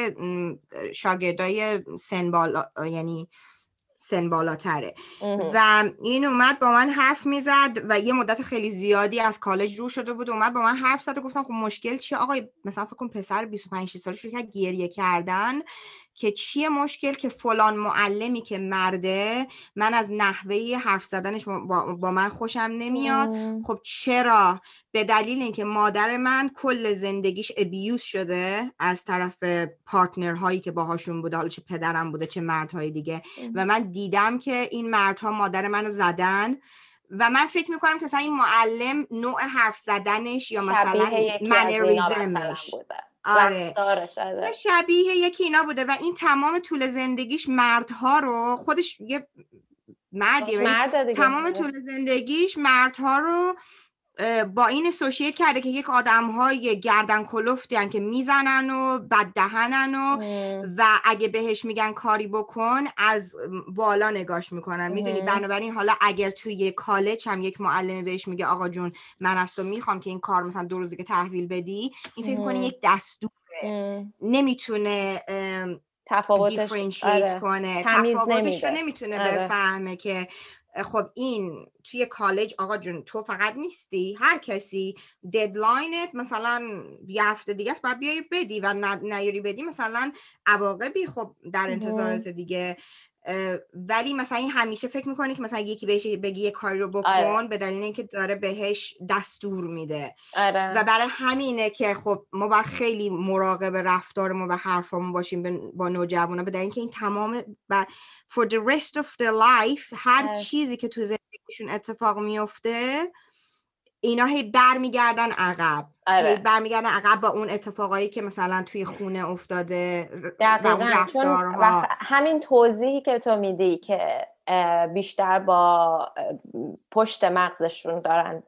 شاگردای یعنی سن بالاتره و این اومد با من حرف میزد و یه مدت خیلی زیادی از کالج رو شده بود، اومد با من حرف زد و گفتم خب مشکل چیه آقای، مثلا فکر کن پسر 25 سالش شروع کرد گریه کردن که چیه مشکل، که فلان معلمی که مرده من از نحوه حرف زدنش با من خوشم نمیاد. خب چرا؟ به دلیل اینکه مادر من کل زندگیش ابیوز شده از طرف پارتنرهایی که باهاشون بوده، حالا چه پدرم بوده چه مردهای دیگه، و من دیدم که این مردها مادر منو زدن و من فکر میکنم که مثلا این معلم نوع حرف زدنش یا مثلا منریزمش آره شبیه یکی اینا بوده و این تمام طول زندگیش مردها رو، خودش یه مردیه تمام طول زندگیش مردها رو با این اسوشییت کرده که یک آدم‌های گردن کلفتی هن که میزنن و بددهنن و اگه بهش میگن کاری بکن از بالا نگاش میکنن. میدونی بنابراین حالا اگر توی کالج هم یک معلم بهش میگه آقا جون من از تو میخوام که این کار مثلا 2 روزه که تحویل بدی، این فکر کنی یک دستوره، نمیتونه دیفرنشیت کنه، تفاوتش رو نمیتونه بفهمه که خب این توی کالج آقا جون تو فقط نیستی، هر کسی ددلاینت مثلا یه هفته دیگه است باید بیایی بدی و نیاری بدی مثلا عواقبی خب در انتظارت دیگه. ولی مثلا این همیشه فکر میکنی که مثلا یکی بهش بگی یه کاری رو بکن به دلیل اینکه داره بهش دستور میده و برای همینه که خب ما باید خیلی مراقب رفتارمون و حرفامون باشیم با نوجوانا، به دلیل اینکه این تمام for the rest of their life هر چیزی که تو زندگیشون اتفاق میفته اینا هی برمیگردن عقب، هی برمیگردن عقب با اون اتفاقایی که مثلا توی خونه افتاده و اون رفتارها. همین توضیحی که تو میدی که بیشتر با پشت مغزشون دارن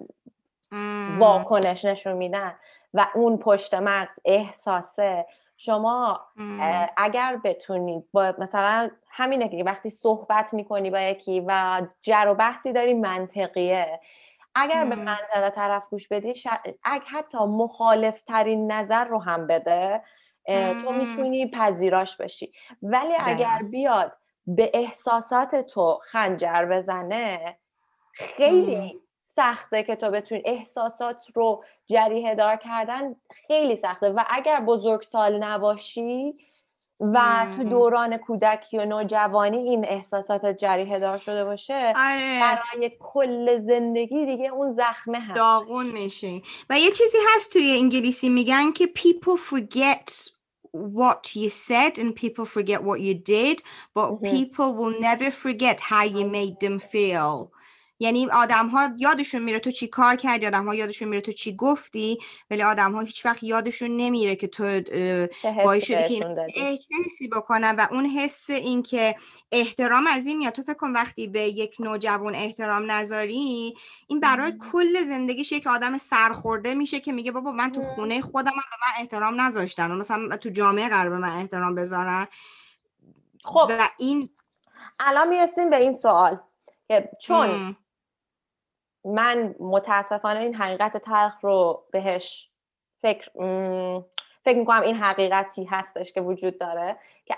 واکنش نشون میدن و اون پشت مغز احساسه. شما اگر بتونید با مثلا همینه که وقتی صحبت میکنی با یکی و جر و بحثی داری منطقیه، اگر به منطقه طرف گوش بدی حتی مخالف ترین نظر رو هم بده تو میتونی پذیراش بشی. ولی اگر بیاد به احساسات تو خنجر بزنه خیلی سخته که تو بتونی. احساسات رو جریحه دار کردن خیلی سخته و اگر بزرگسال نباشی و تو دوران کودکی و نوجوانی این احساسات جریحه دار شده باشه برای کل زندگی دیگه اون زخمه هست، داغون میشه. و یه چیزی هست توی انگلیسی میگن که people forget what you said and people forget what you did but people will never forget how you made them feel. یعنی آدم ها یادشون میره تو چی کار کردی، آدم ها یادشون میره تو چی گفتی، ولی آدم ها هیچ وقت یادشون نمیره که تو باعث شدی که چه حسی بکنن. و اون حس این که احترام از این میاد. تو فکر کن وقتی به یک نوجوان احترام نذاری این برای کل زندگیش یک آدم سرخورده میشه که میگه بابا من تو خونه خودم به من احترام نذاشتن و مثلا تو جامعه قرار به من احترام بذارن. خب و این الان میرسیم به این سوال که چون من متاسفانه این حقیقت تلخ رو بهش فکر میکنم این حقیقتی هستش که وجود داره که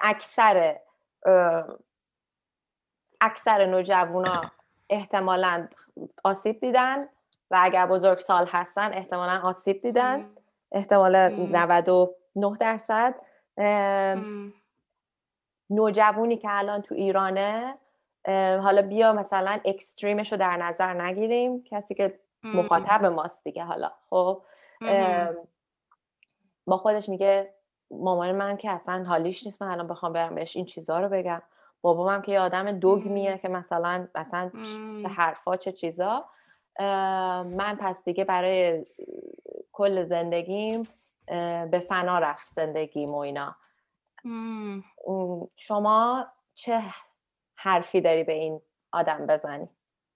اکثر نوجوانا احتمالاً آسیب دیدن و اگر بزرگسال هستن احتمالاً آسیب دیدن، احتمال 99%. نوجوانی که الان تو ایرانه، حالا بیا مثلا اکستریمش رو در نظر نگیریم، کسی که مخاطب ماست دیگه، حالا خب با خودش میگه مامان من که اصلا حالیش نیست، من الان بخوام برم بهش این چیزا رو بگم، بابام که یه آدم دوگمیه که مثلا چه حرفا چه چیزا، من پس دیگه برای کل زندگیم به فنا رفت زندگیم و اینا. شما چه حرفی داری به این آدم بزنی؟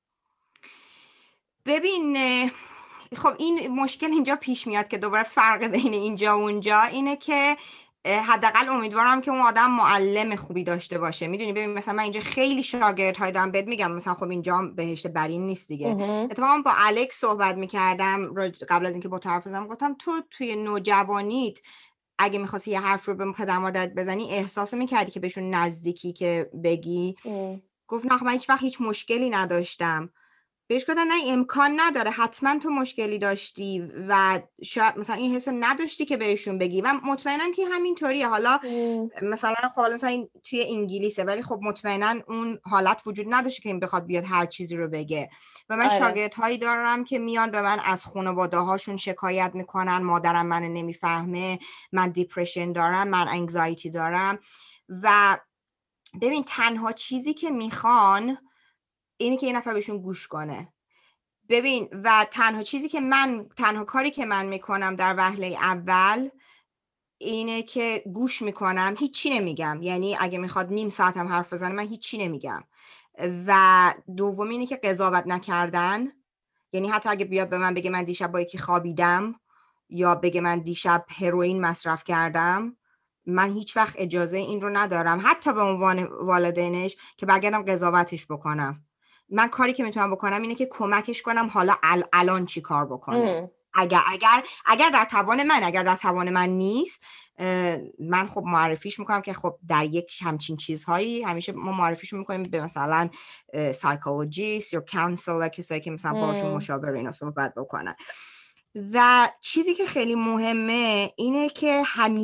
ببین خب این مشکل اینجا پیش میاد که دوباره فرق بین اینجا و اونجا اینه که حداقل امیدوارم که اون آدم معلم خوبی داشته باشه. میدونی ببین مثلا من اینجا خیلی شاگردهای دارم، بهت میگم مثلا خب اینجا بهشت برین نیست دیگه. اتفاقا با الکس صحبت میکردم قبل از اینکه با طرف بزنم، گفتم تو توی نوجوانیت اگه میخواستی یه حرف رو به پدر مادرت بزنی احساسو میکردی که بهشون نزدیکی که بگی؟ گفت نه من هیچ وقت هیچ مشکلی نداشتم. بهش گفتن نه امکان نداره، حتما تو مشکلی داشتی و شاید مثلا این حسو نداشتی که بهشون بگی. و مطمئنم که همینطوریه. حالا مثلا خب مثلا توی انگلیسه ولی خب مطمئنا اون حالت وجود نداشته که این بخواد بیاد هر چیزی رو بگه. و من شاگردهایی دارم که میان به من از خانواده هاشون شکایت میکنن مادرم منو نمیفهمه، من دیپرشن دارم، من انگزایتی دارم. و ببین تنها چیزی که میخوان اینه که یه نفر بهشون گوش کنه. ببین و تنها کاری که من میکنم در وهله اول اینه که گوش میکنم، هیچی نمیگم. یعنی اگه میخواد نیم ساعت هم حرف بزنه من هیچی نمیگم. و دوم اینه که قضاوت نکردن. یعنی حتی اگه بیاد به من بگه من دیشب با یکی خوابیدم یا بگه من دیشب هروئین مصرف کردم، من هیچ وقت اجازه این رو ندارم حتی به عنوان والدینش که برگردم قضاوتش بکنم. من کاری که میتونم بکنم اینه که کمکش کنم حالا الان چی کار بکنه. اگر در توان من، اگر در توان من نیست، من خب معرفیش میکنم که خب در یک همچین چیزهایی همیشه ما معرفیش میکنیم به مثلا سایکولوژیست یا کانسلر، کسایی که مثلا باشون مشاور اینا صحبت بکنن. و چیزی که خیلی مهمه اینه که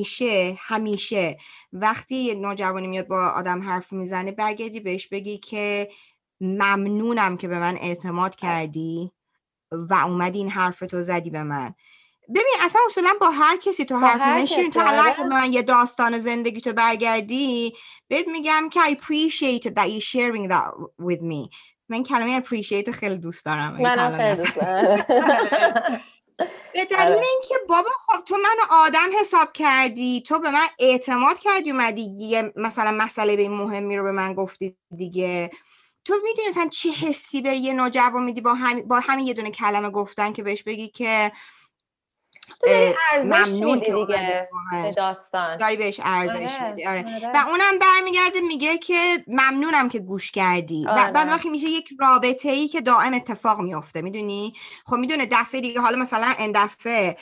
همیشه وقتی نوجوانی میاد با آدم حرف میزنه برگردی بهش بگی که ممنونم که به من اعتماد کردی و اومدی این حرفتو زدی به من. ببین اصلا اصولا با هر کسی تو حرف میزنی شیرین، تو الان اگه من یه داستان زندگی تو برگردی بهت میگم که I appreciate that you sharing that with me. من کلمه appreciate خیلی دوست دارم. منم خیلی دوست دارم. به دلیل اینکه بابا خب تو منو آدم حساب کردی، تو به من اعتماد کردی، اومدی یه مثلا مسئله به این مهمی رو به من گفتی دیگه. تو میدونی مثلا چی حسی به یه نوجوان میدی با همین یه دونه کلمه گفتن که بهش بگی که تو داری ارزش ممنون میدی که دیگه به داستان، داری بهش ارزش میدی. آره. و اونم برمیگرده میگه که ممنونم که گوش کردی. و بعد وقتی میشه یک رابطه ای که دائم اتفاق میفته، میدونی. خب میدونه دفعه دیگه حالا مثلا این دفعه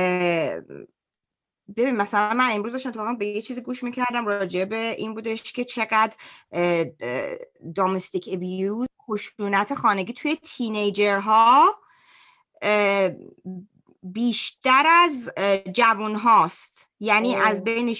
ببین مثلا من امروز داشتم اتفاقا به یه چیزی گوش میکردم راجع به این بودش که چقدر domestic abuse، خشونت خانگی توی تینیجرها بیشتر از جوان هاست. یعنی از بین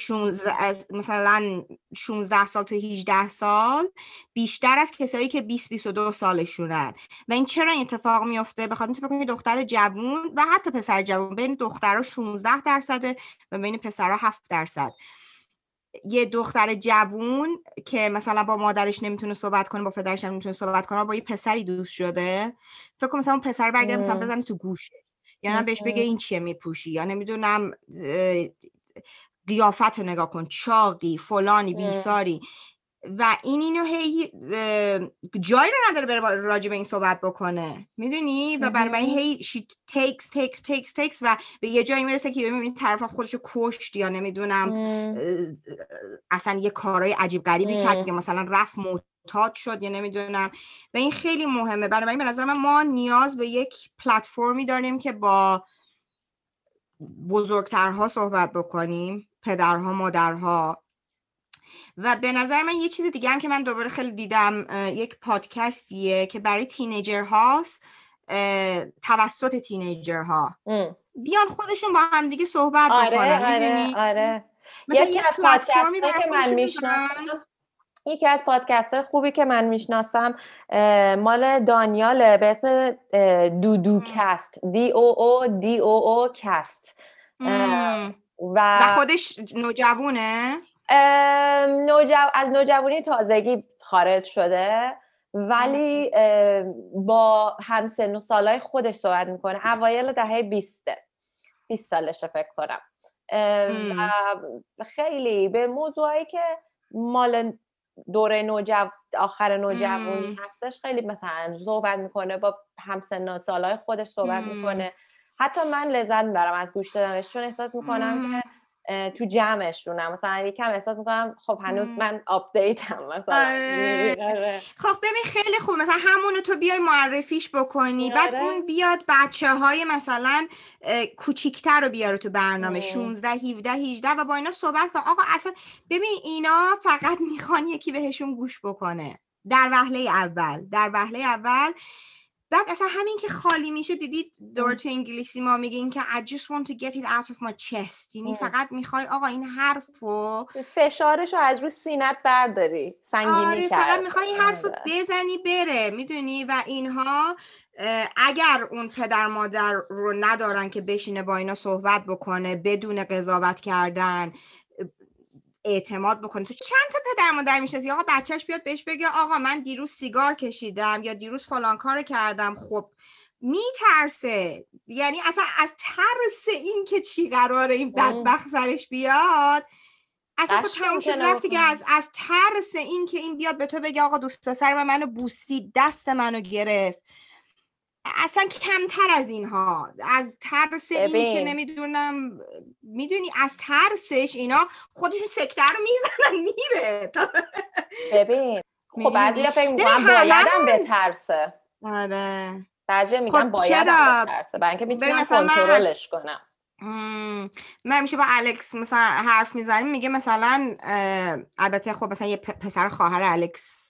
16 سال تا 18 سال بیشتر از کسایی که 20-22 سالشونن. و این چرا این اتفاق میفته؟ بخاطر اینکه فکر کنید دختر جوان و حتی پسر جوان، بین دخترها 16% و بین پسرها 7%. یه دختر جوون که مثلا با مادرش نمیتونه صحبت کنه، با پدرش نمیتونه صحبت کنه، با یه پسری دوست شده، فکر کنم مثلا اون پسر برگرده مثلا بزنه تو گوشه، یا نه بهش بگه این چیه میپوشی، یا نمیدونم قیافت رو نگاه کن، چاقی، فلانی، بیساری. و اینو هی جایی رو نداره بره راجع به این صحبت بکنه، میدونی. و برای هی she takes و به یه جایی میرسه که ببینید طرف خودشو کشت، یا نمیدونم اصلا یه کارهای عجیب غریبی کرد، یا مثلا رفت معتاد شد، یا نمیدونم. و این خیلی مهمه. برای به نظر من ما نیاز به یک پلتفرمی داریم که با بزرگترها صحبت بکنیم، پدرها، مادرها. و به نظر من یه چیز دیگه هم که من دوباره خیلی دیدم، یک پادکستیه که برای تینیجر هاست، توسط تینیجر ها بیان خودشون با هم دیگه صحبت بکنن. آره. مثلا یه پلتفرمی برای که من میشناسم، یکی از پادکست خوبی که من میشناسم مال دانیاله به اسم دودو کست، DOO کست. و خودش نوجوونه، از نوجوانی تازگی خارج شده، ولی با همسن و سالای خودش صحبت میکنه. اوایل دهه 20 سالشه فکر کنم. خیلی به موضوعی که مال دوره آخر نوجوانی هستش خیلی مثلا صحبت میکنه، با همسن و سالای خودش صحبت میکنه. حتی من لذت میبرم از گوش دادنش، چون احساس میکنم که تو جمعشونم، مثلا یکم احساس میکنم خب هنوز من آپدیتم مثلا. خب ببین خیلی خوب، مثلا همونو تو بیای معرفیش بکنی، بعد اون بیاد بچه‌های مثلا کوچیکتر رو بیاره تو برنامه 16 17 18 و با اینا صحبت کن. آقا اصلا ببین اینا فقط میخوان یکی بهشون گوش بکنه در وهله اول. بعد اصلا همین که خالی میشه، دیدید دور تو انگلیسی ما میگیم که I just want to get it out of my chest، یعنی فقط میخوای آقا این حرفو، فشارشو از رو سینت برداری، سنگینی کرد. فقط میخوای این حرفو بزنی بره، میدونی. و اینها اگر اون پدر مادر رو ندارن که بشینه با اینا صحبت بکنه بدون قضاوت کردن، اعتماد بکنه. تو چند تا پدر مادر میشناسی آقا بچهش بیاد بهش بگه آقا من دیروز سیگار کشیدم یا دیروز فلان کار کردم، خب میترسه، یعنی اصلا از ترس این که چی قراره این بدبخت سرش بیاد اصلا خب تموم شد رفت دیگه. از ترس این که این بیاد به تو بگه آقا دوست پسر منو بوسید، دست منو گرفت، اصلا کمتر از اینها، از ترس این که نمیدونم، میدونی از ترسش اینا خودشون سکته رو میزنن میره. ببین خب بعضیا فکر میکنن بایدم به ترسه. آره بعضیا میگن بایدم به ترسه برای اینکه میتونن کنترلش کنم. من میشه با الکس مثلا حرف میزنیم، میگه مثلا البته خب مثلا یه پسر خواهر الکس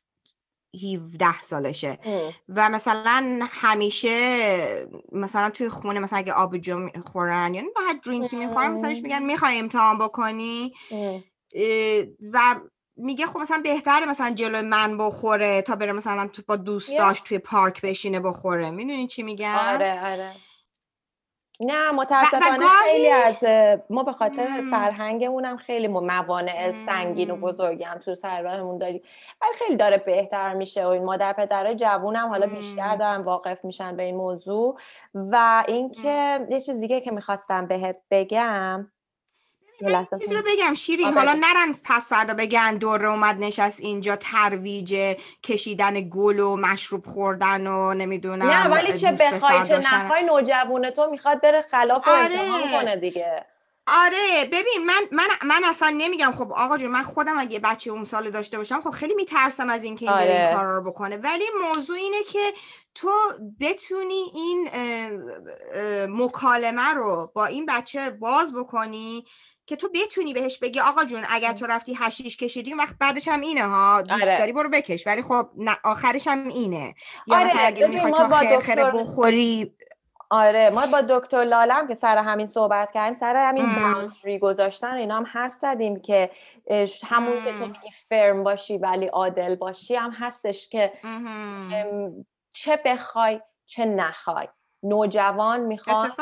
17 سالشه و مثلا همیشه مثلا توی خونه مثلا اگه آبجو میخورن یا بعد درینکی میخورن مثلا میگن میخوای امتحان بکنی و میگه خب مثلا بهتره مثلا جلوی من بخوره تا بره مثلا با دوستاش توی پارک بشینه بخوره. میدونی چی میگم؟ آره نه متاسفانه خیلی از ما به خاطر فرهنگمون هم خیلی موانع سنگین و بزرگی هم تو سر راهمون داریم، ولی خیلی داره بهتر میشه و این مادر پدرای جوون هم حالا بیشتر دارن واقف میشن به این موضوع. و اینکه یه چیز دیگه که میخواستم بهت بگم، یه چیزی رو بگم شیرین، حالا نرن پس فردا بگن دوره اومد نشست اینجا ترویج کشیدن گل و مشروب خوردن و نمیدونم. نه ولی چه بخوای چه نخوای نوجوان تو میخواد بره خلاف و امتحان کنه دیگه. آره ببین من اصلا نمیگم خب آقا جون من خودم اگه بچه اون سال داشته باشم خب خیلی میترسم از این که این بره این کارا رو بکنه، ولی موضوع اینه که تو بتونی این مکالمه رو با این بچه باز بکنی که تو بتونی بهش بگی آقا جون اگر تو رفتی حشیش کشیدی وقت بعدش هم اینه ها، دوست داری برو بکش ولی خب آخرش هم اینه. یا مثلا اگه میخوای تا خرخره بخوری. آره ما با دکتر لالم که سر همین صحبت کردیم، سر همین باوندری گذاشتن اینا هم حرف زدیم که همون که تو میگی فرم باشی ولی عادل باشی هم هستش که چه بخوای چه نخوای. نوجوان میخواد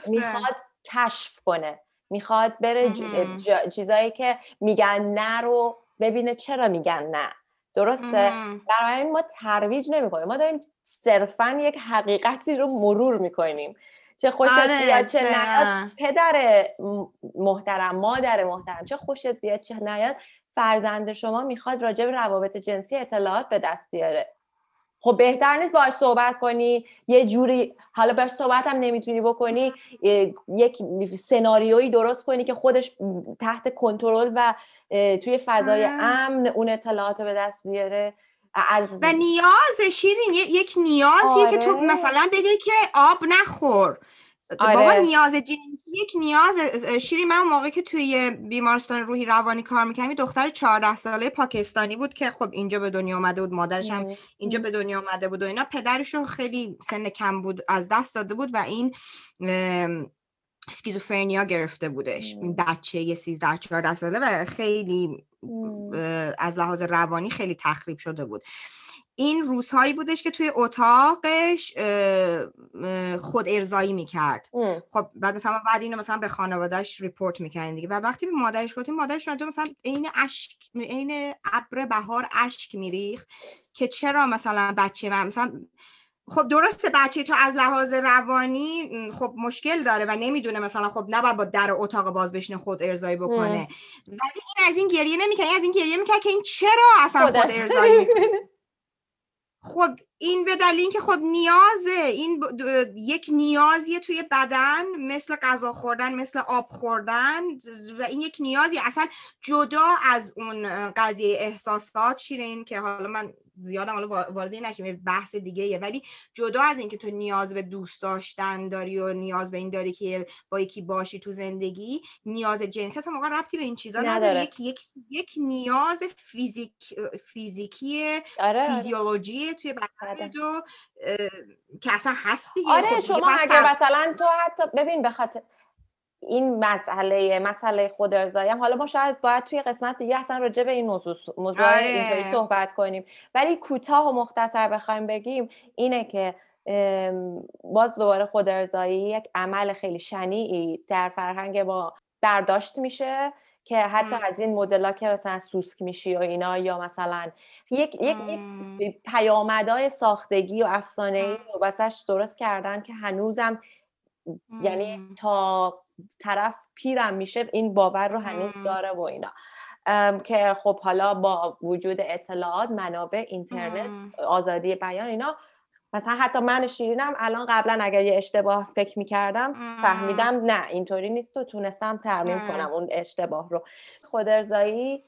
کشف کنه، میخواد بره چیزایی که میگن نه رو ببینه چرا میگن نه. درسته؟ برای این ما ترویج نمی‌کنیم، ما داریم صرفاً یک حقیقتی رو مرور می‌کنیم. چه خوشت بیاد چه نیاد، پدر محترم، مادر محترم، چه خوشت بیاد چه نیاد، فرزند شما میخواد راجع به روابط جنسی اطلاعات به دست بیاره. خب بهتر نیست باهاش صحبت کنی یه جوری، حالا باهاش صحبت هم نمیتونی بکنی، یک سناریویی درست کنی که خودش تحت کنترل و توی فضای امن اون اطلاعات رو به دست بیاره. و نیاز شیرین یک نیازیه که تو مثلا بگی که آب نخور. بابا نیاز جنسی یک نیاز. شیرین من اون موقع که توی بیمارستان روحی روانی کار می‌کردم دختر 14 ساله پاکستانی بود که خب اینجا به دنیا اومده بود، مادرش هم اینجا به دنیا اومده بود و اینا، پدرش رو خیلی سن کم بود از دست داده بود و این اسکیزوفرنیا گرفته بودش. این بچه 13-14 ساله و خیلی از لحاظ روانی خیلی تخریب شده بود. این روزهایی بودش که توی اتاقش خود ارضایی میکرد. خب بعد مثلا بعد اینو مثلا به خانوادهش ریپورت میکردن دیگه، و وقتی به مادرش گفتیم مادرش رو مثلا عین ابر بهار اشک میریخت که چرا مثلا بچه من مثلا خب درسته بچه تو از لحاظ روانی خب مشکل داره و نمیدونه مثلا خب نباید با در اتاق باز بشینه خود ارضایی بکنه، ولی این از این گریه نمیکنه، از این گریه میکنه که این چرا اصلا خود ارضایی میکنه. خب این به دلیل اینکه خب نیازه، این یک نیازیه توی بدن، مثل غذا خوردن، مثل آب خوردن، و این یک نیازی اصلا جدا از اون قضیه احساسات شیرین که حالا من زیادم حالا وارد نشیم بحث دیگه، ولی جدا از این که تو نیاز به دوست داشتن داری و نیاز به این داری که با یکی باشی تو زندگی، نیاز جنسی اصلا موقع ربطی به این چیزا نداره. یک نیاز فیزیکی فیزیولوژی توی بدن تو که اصلا هست دیگه. آره شما اگر مثلا تو حتی ببین بخاطر این مسئله خود ارضایی هم، حالا ما شاید باید توی قسمت دیگه اصلا راجع به این موضوع اینطوری صحبت کنیم، ولی کوتاه و مختصر بخوایم بگیم اینه که باز دوباره خود ارضایی یک عمل خیلی شنیعی در فرهنگ ما برداشت میشه که حتی از این مدل‌ها که مثلا سوسک میشی و اینا، یا مثلا یک پیامدهای ساختگی و افسانه‌ای رو واسش درست کردن که هنوزم یعنی تا طرف پیرم میشه این باور رو هنوز داره و اینا، که خب حالا با وجود اطلاعات، منابع، اینترنت، آزادی بیان اینا، مثلا حتی من شیرینم الان قبلا اگر یه اشتباه فکر میکردم فهمیدم نه اینطوری نیست و تونستم ترمیم کنم اون اشتباه رو. خود ارضایی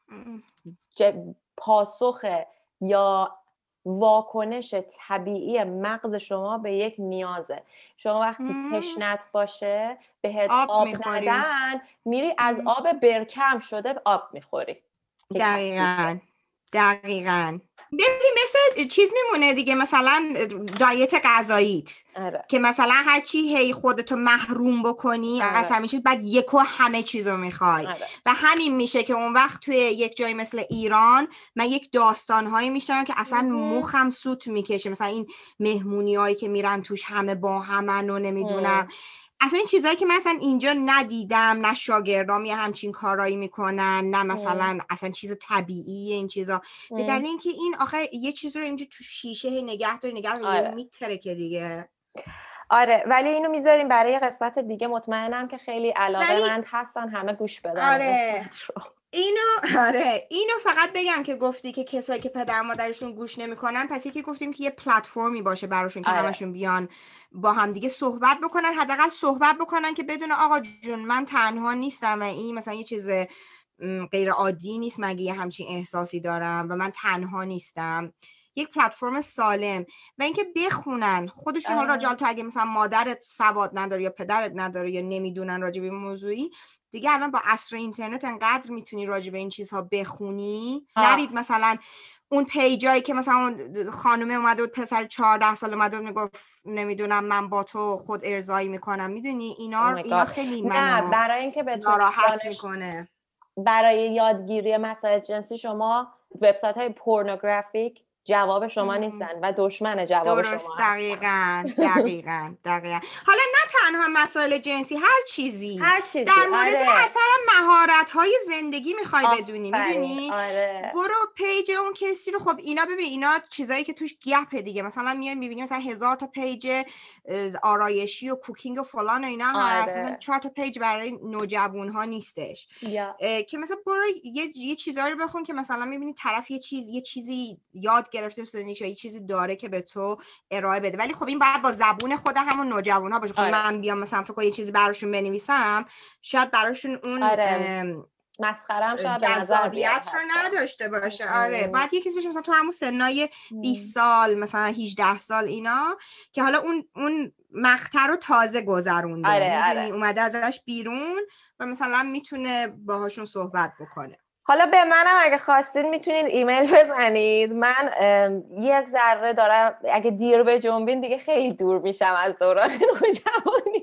پاسخ یا واکنش طبیعی مغز شما به یک نیازه. شما وقتی تشنت باشه بهت آب ندن، میری از آب برکم شده آب میخوری. دقیقاً. ببین مثل چیز میمونه دیگه، مثلا دایت غذاییت که مثلا هر چی هی خودتو محروم بکنی از همین چیز، بعد یکو همه چیزو میخوای و همین میشه که اون وقت توی یک جایی مثل ایران من یک داستانهایی میشنم که اصلا مخم سوت میکشه، مثلا این مهمونیایی که میرن توش همه با همن و نمیدونم اصلا این چیزایی که مثلا اینجا ندیدم، نه شاگردام یه همچین کارایی میکنن، نه مثلا اصلا چیز طبیعیه این چیزا، به دلیل اینکه این آخه یه چیز رو اینجا تو شیشه نگه داری میترکه دیگه. آره ولی اینو میذاریم برای قسمت دیگه، مطمئنم که خیلی علاقه‌مند هستن همه گوش بدن. آره اینو فقط بگم که گفتی که کسایی که پدر مادرشون گوش نمیکنن، پس یکی گفتیم که یه پلتفرمی باشه براشون که همشون بیان با هم دیگه صحبت بکنن، حداقل صحبت بکنن که بدون آقا جون من تنها نیستم و این مثلا یه چیز غیر عادی نیست مگه یه همچین احساسی دارم و من تنها نیستم. یک پلتفرم سالم و اینکه بخونن خودشون. حالا راجع تو اگه مثلا مادرت سواد نداره یا پدرت نداره یا نمیدونن راجع به موضوعی دیگه، الان با عصر اینترنت انقدر میتونی راجع به این چیزها بخونی. نرید مثلا اون پیجایی که مثلا اون خانومه اومده بود پسر 14 سال اومده بود میگفت نمیدونم من با تو خود ارضایی میکنم، میدونی اینا خیلی منو برای اینکه ناراحت میکنه. برای یادگیری مسائل جنسی شما وبسایت‌های پورنوگرافیک جواب شما نیستن و دشمن جواب شما هستن. دقیقاً. حالا نه تنها مسائل جنسی، هر چیزی در مورد اصلا مهارت‌های زندگی میخوای بدونی، میدونی؟ برو پیج اون کسی رو. خب اینا ببین، اینا چیزایی که توش گپه دیگه. مثلا میای میبینی مثلا 1000 تا پیج آرایشی و کوکینگ و فلان و اینا هست، مثلا 4 تا پیج برای نوجوان‌ها نیستش که مثلا برو یه چیزایی رو بخون که مثلا میبینی طرف یه چیزی یاد گرفته زندگیش، یه چیزی داره که به تو ارائه بده. ولی خب این باید با زبون خود همون نوجوان‌ها باشه. خب من بیام مثلا فکر کنم یه چیزی براشون بنویسم، شاید براشون اون مسخره‌ام شاید به نظر بیاد رو نداشته باشه. بعد یه کسی باشه مثلا تو همون سنای 20 سال مثلا 18 سال اینا که حالا اون مقطع رو تازه گذرونده، میدونی اومده ازش بیرون و مثلا میتونه باهاشون صحبت بکنه. حالا به منم اگه خواستین میتونید ایمیل بزنید. من یک ذره دارم، اگه دیر به جنبین دیگه خیلی دور میشم از دوران نوجوانی.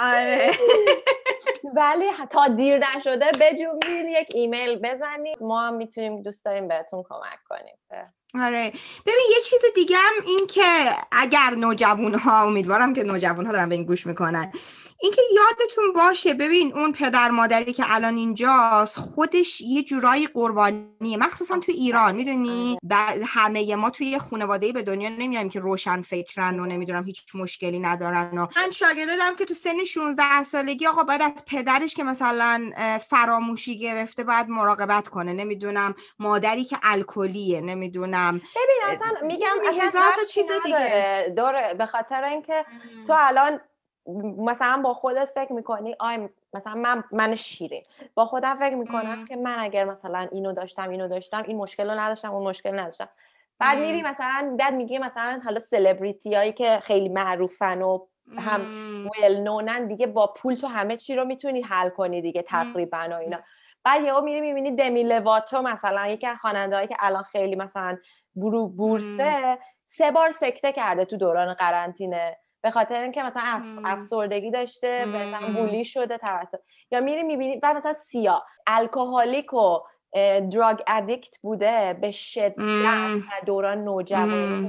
ولی تا دیر نشده بجنبین، یک ایمیل بزنید، ما هم میتونیم، دوست داریم بهتون کمک کنیم. ببین یه چیز دیگه هم این که اگر نوجوان‌ها، امیدوارم که نوجوان‌ها دارن به این گوش میکنن، این که یادتون باشه ببین اون پدر مادری که الان اینجاست خودش یه جورایی قربانیه، مخصوصا تو ایران. میدونی همه ما توی یه خانواده‌ای به دنیا نمیایم که روشن فکرن و نمیدونم هیچ مشکلی ندارن. و من شاگرده دارم که تو سن 16 سالگی آقا باید از پدرش که مثلا فراموشی گرفته باید مراقبت کنه، نمیدونم مادری که الکلیه، نمیدونم ببین اصلا میگم هزار تا چیز دیگه داره. به خاطر اینکه تو الان مثلا با خودت فکر میکنی مثلا من شیرین با خودم فکر میکنم که من اگر مثلا اینو داشتم این مشکل رو نداشتم، اون مشکل نداشتم. بعد میری مثلا بعد میگی مثلا حالا سلبریتی هایی که خیلی معروفن و هم ویل نونن دیگه، با پول تو همه چی رو میتونی حل کنی دیگه تقریبا و اینا. بعد یهو میری میبینی دمی لواتو مثلا یکی از خواننده‌هایی که الان خیلی مثلا بورسه 3 بار سکته کرده تو دوران قرنطینه به خاطر اینکه مثلا افسردگی داشته، مثلا بولی شده توسط، یا میری میبینی بعد مثلا سیاه الکلیک و دراگ ادیکت بوده به شدت دوران نوجوانی،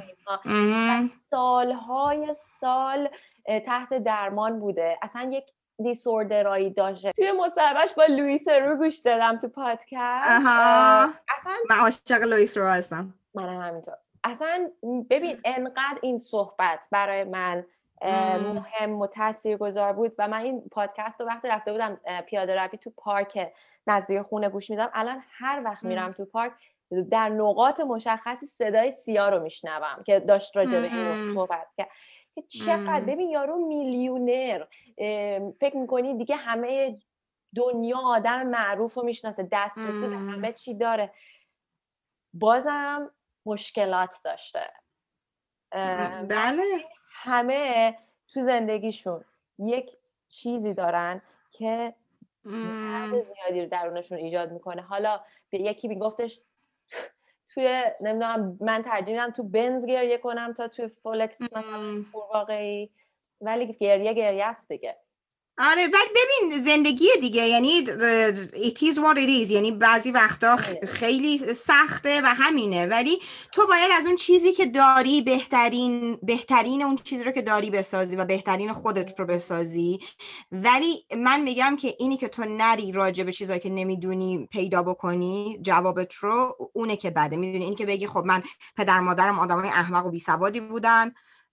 سالهای سال تحت درمان بوده، اصلا یک دیسوردرایی داشته. توی مصاحبهش با لوئیس رو گوش دادم تو پادکست. اصلا من عاشق لوئیس رو هستم. منم همینطور. اصلا ببین انقدر این صحبت برای من مهم و تاثیرگذار بود و من این پادکست رو وقتی رفته بودم پیاده روی تو پارک نزدیک خونه گوش میدم، الان هر وقت میرم تو پارک در نقاط مشخصی صدای سیا رو میشنوم که داشت راجع به این صحبت کرد که چقدر ببین یارو میلیونر، فکر میکنی دیگه همه دنیا آدم معروف رو میشناسه، دسترسی به همه چی داره، بازم مشکلات داشته. بله همه تو زندگیشون یک چیزی دارن که درد زیادی رو درونشون ایجاد میکنه. حالا به یکی میگفتش توی نمیدونم من ترجیح میدم تو بنز گریه کنم تا توی فولکس مثلا واقعی، ولی گریه است دیگه. آره ولی ببین زندگی دیگه، یعنی it is what it is، یعنی بعضی وقتا خیلی سخته و همینه، ولی تو باید از اون چیزی که داری بهترین اون چیزی رو که داری بسازی و بهترین خودت رو بسازی. ولی من میگم که اینی که تو نری راجع به چیزایی که نمیدونی پیدا بکنی جوابت رو، اونه که بده. میدونی اینی که بگی خب من پدر مادرم آدمای احمق و بی‌سوادی بودن،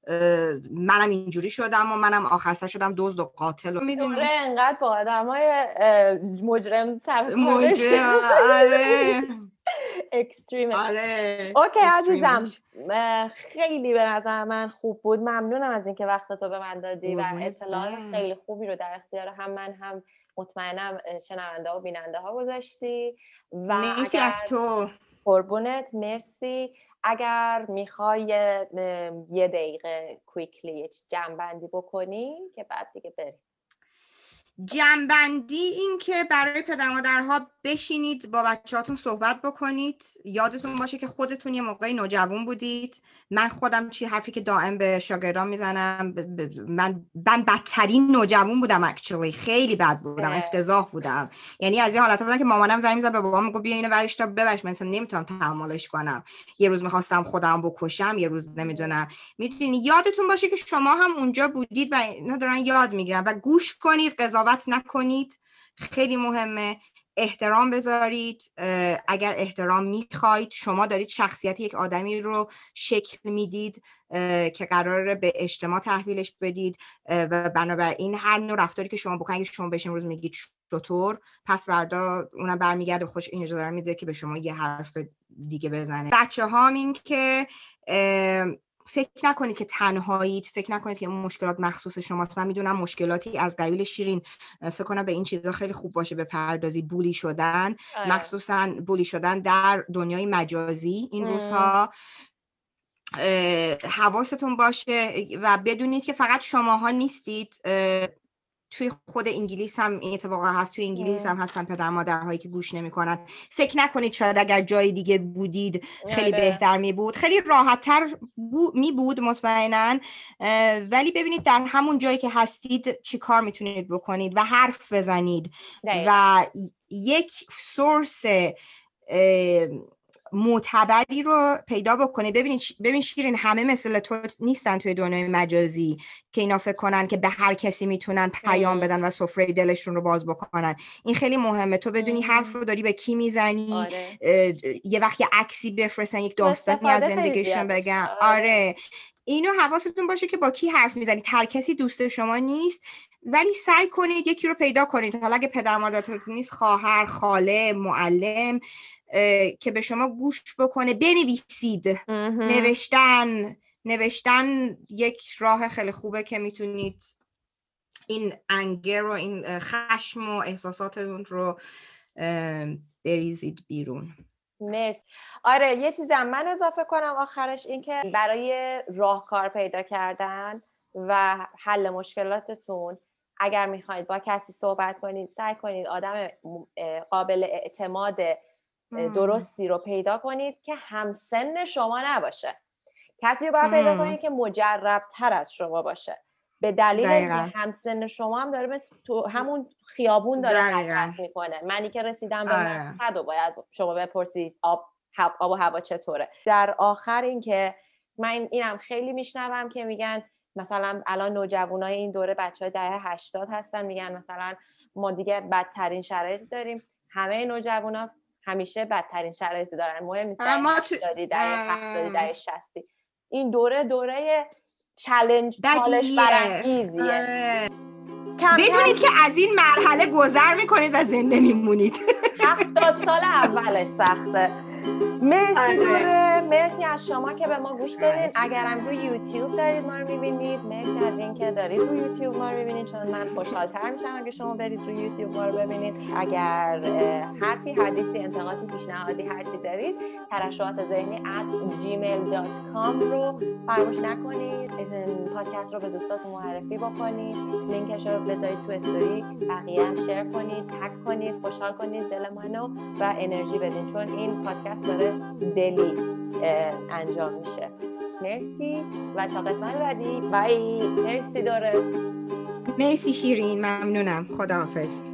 منم اینجوری شدم و منم آخر سر شدم دزد و قاتل و میدونی انقدر با آدمای مجرم سرکارش آره اکستریم. آره اوکی عزیزم، خیلی به نظر من خوب بود. ممنونم از اینکه وقتتو به من دادی و اطلاعات خیلی خوبی رو در اختیار هم من هم مطمئنم شنونده و بیننده ها گذاشتی و مرسی از تو. قربونت، مرسی. اگر میخوای یه دقیقه کویکلی جمع‌بندی بکنی که بعد دیگه بریم. جمع‌بندی این که برای پدر مادرها بشینید با بچه‌هاتون صحبت بکنید. یادتون باشه که خودتون یه موقعی نوجوان بودید. من خودم حرفی که دائم به شاگردان میزنم، من بدترین نوجوان بودم اکچولی، خیلی بد بودم، افتضاح بودم. یعنی از این حالت بودم که مامانم زنگ می‌زد به بابام میگفت بیا اینو ورش تا ببرش، من اصلا نمیتونم تحملش کنم. یه روز می‌خواستم خودم بکشم، یه روز نمیدونم. میدونی یادتون باشه که شما هم اونجا بودید و اینا دارن یاد میگیرن و گوش کنید، قضاوت نکنید. خیلی مهمه. احترام بذارید. اگر احترام میخواید، شما دارید شخصیت یک آدمی رو شکل میدید که قراره به اجتماع تحویلش بدید و بنابراین هر نوع رفتاری که شما بکنید، شما بهش امروز میگید چطور، پس فردا اونم برمیگرده به خودش این اجازه رو میده که به شما یه حرف دیگه بزنه. بچه‌ها این که فکر نکنید که تنهایید، فکر نکنید که اون مشکلات مخصوص شماست. من میدونم مشکلاتی از قبیل شیرین، فکر کنم به این چیزا خیلی خوب باشه به پردازی، بولی شدن، مخصوصا بولی شدن در دنیای مجازی این روزها. حواستون باشه و بدونید که فقط شماها نیستید. توی خود انگلیس هم این اتفاقا هست، توی انگلیس هم هستن پدر مادرهایی که گوش نمی‌کنن. فکر نکنید شاید اگر جای دیگه بودید خیلی بهتر می بود، خیلی راحت‌تر می بود مطمئناً، ولی ببینید در همون جایی که هستید چی کار میتونید بکنید و حرف بزنید و یک سورس معتبری رو پیدا بکنید. ببین شیرین، همه مثل تو نیستن توی دنیای مجازی که اینا فکر کنن که به هر کسی میتونن پیام بدن و سفره دلشون رو باز بکنن. این خیلی مهمه تو بدونی حرف رو داری به کی میزنی. یه وقت یه عکسی بفرستن، یک داستانی از زندگیشون بگن. آره اینو حواستون باشه که با کی حرف میزنید. هر کسی دوست شما نیست، ولی سعی کنید یکی رو پیدا کنید. حالا اگه پدر مادرتون نیست، خواهر، خاله، معلم که به شما گوش بکنه. بنویسید. نوشتن یک راه خیلی خوبه که میتونید این انگر و این خشم و احساساتتون رو بریزید بیرون. مرسی. آره یه چیزی هم من اضافه کنم آخرش، این که برای راهکار پیدا کردن و حل مشکلاتتون اگر میخواید با کسی صحبت کنید، سعی کنید آدم قابل اعتماد درستی رو پیدا کنید که همسن شما نباشه. کسی رو باید پیدا کنید که مجرب‌تر از شما باشه، به دلیل اینکه همسن شما هم داره مثل تو همون خیابون داره حرکت میکنه. منی که رسیدم به مقصد و باید شما بپرسید آب و هوا چطوره. در آخر اینکه من اینم خیلی میشنوم که میگن مثلا الان نوجوانای این دوره بچهای دهه 80 هستن، میگن مثلا ما دیگه بدترین شرایط داریم. همه نوجوانا همیشه بدترین شرایطی دارن، مهم نیست دهه 80 دهه 70 دهه 60. این دوره چالش برانگیزیه. بدونید که از این مرحله گذر میکنید و زنده میمونید. 70 سال اولش سخته. مرسی دوره، مرسی از شما که به ما گوش دادین. اگرم روی یوتیوب دارید ما رو میبینید، مرسی از این که دارید روی یوتیوب ما رو میبینید، چون من خوشحال‌تر میشم اگه شما برید روی یوتیوب ما رو ببینید. اگر حرفی، حدیثی، انتقادی، پیشنهادی هر چی دارید، tarashuatazehni@gmail.com رو فراموش نکنید. پادکست رو به دوستاتون معرفی بکنید، لینکش رو بذارید تو استوری، بقیه هم شیر کنید، تگ کنید، خوشحال کنید دل منو و انرژی بدین، چون این پادکست داره دلی انجام میشه. مرسی و تا قسمت بعدی. بای. مرسی دوره. مرسی شیرین، ممنونم. خداحافظ.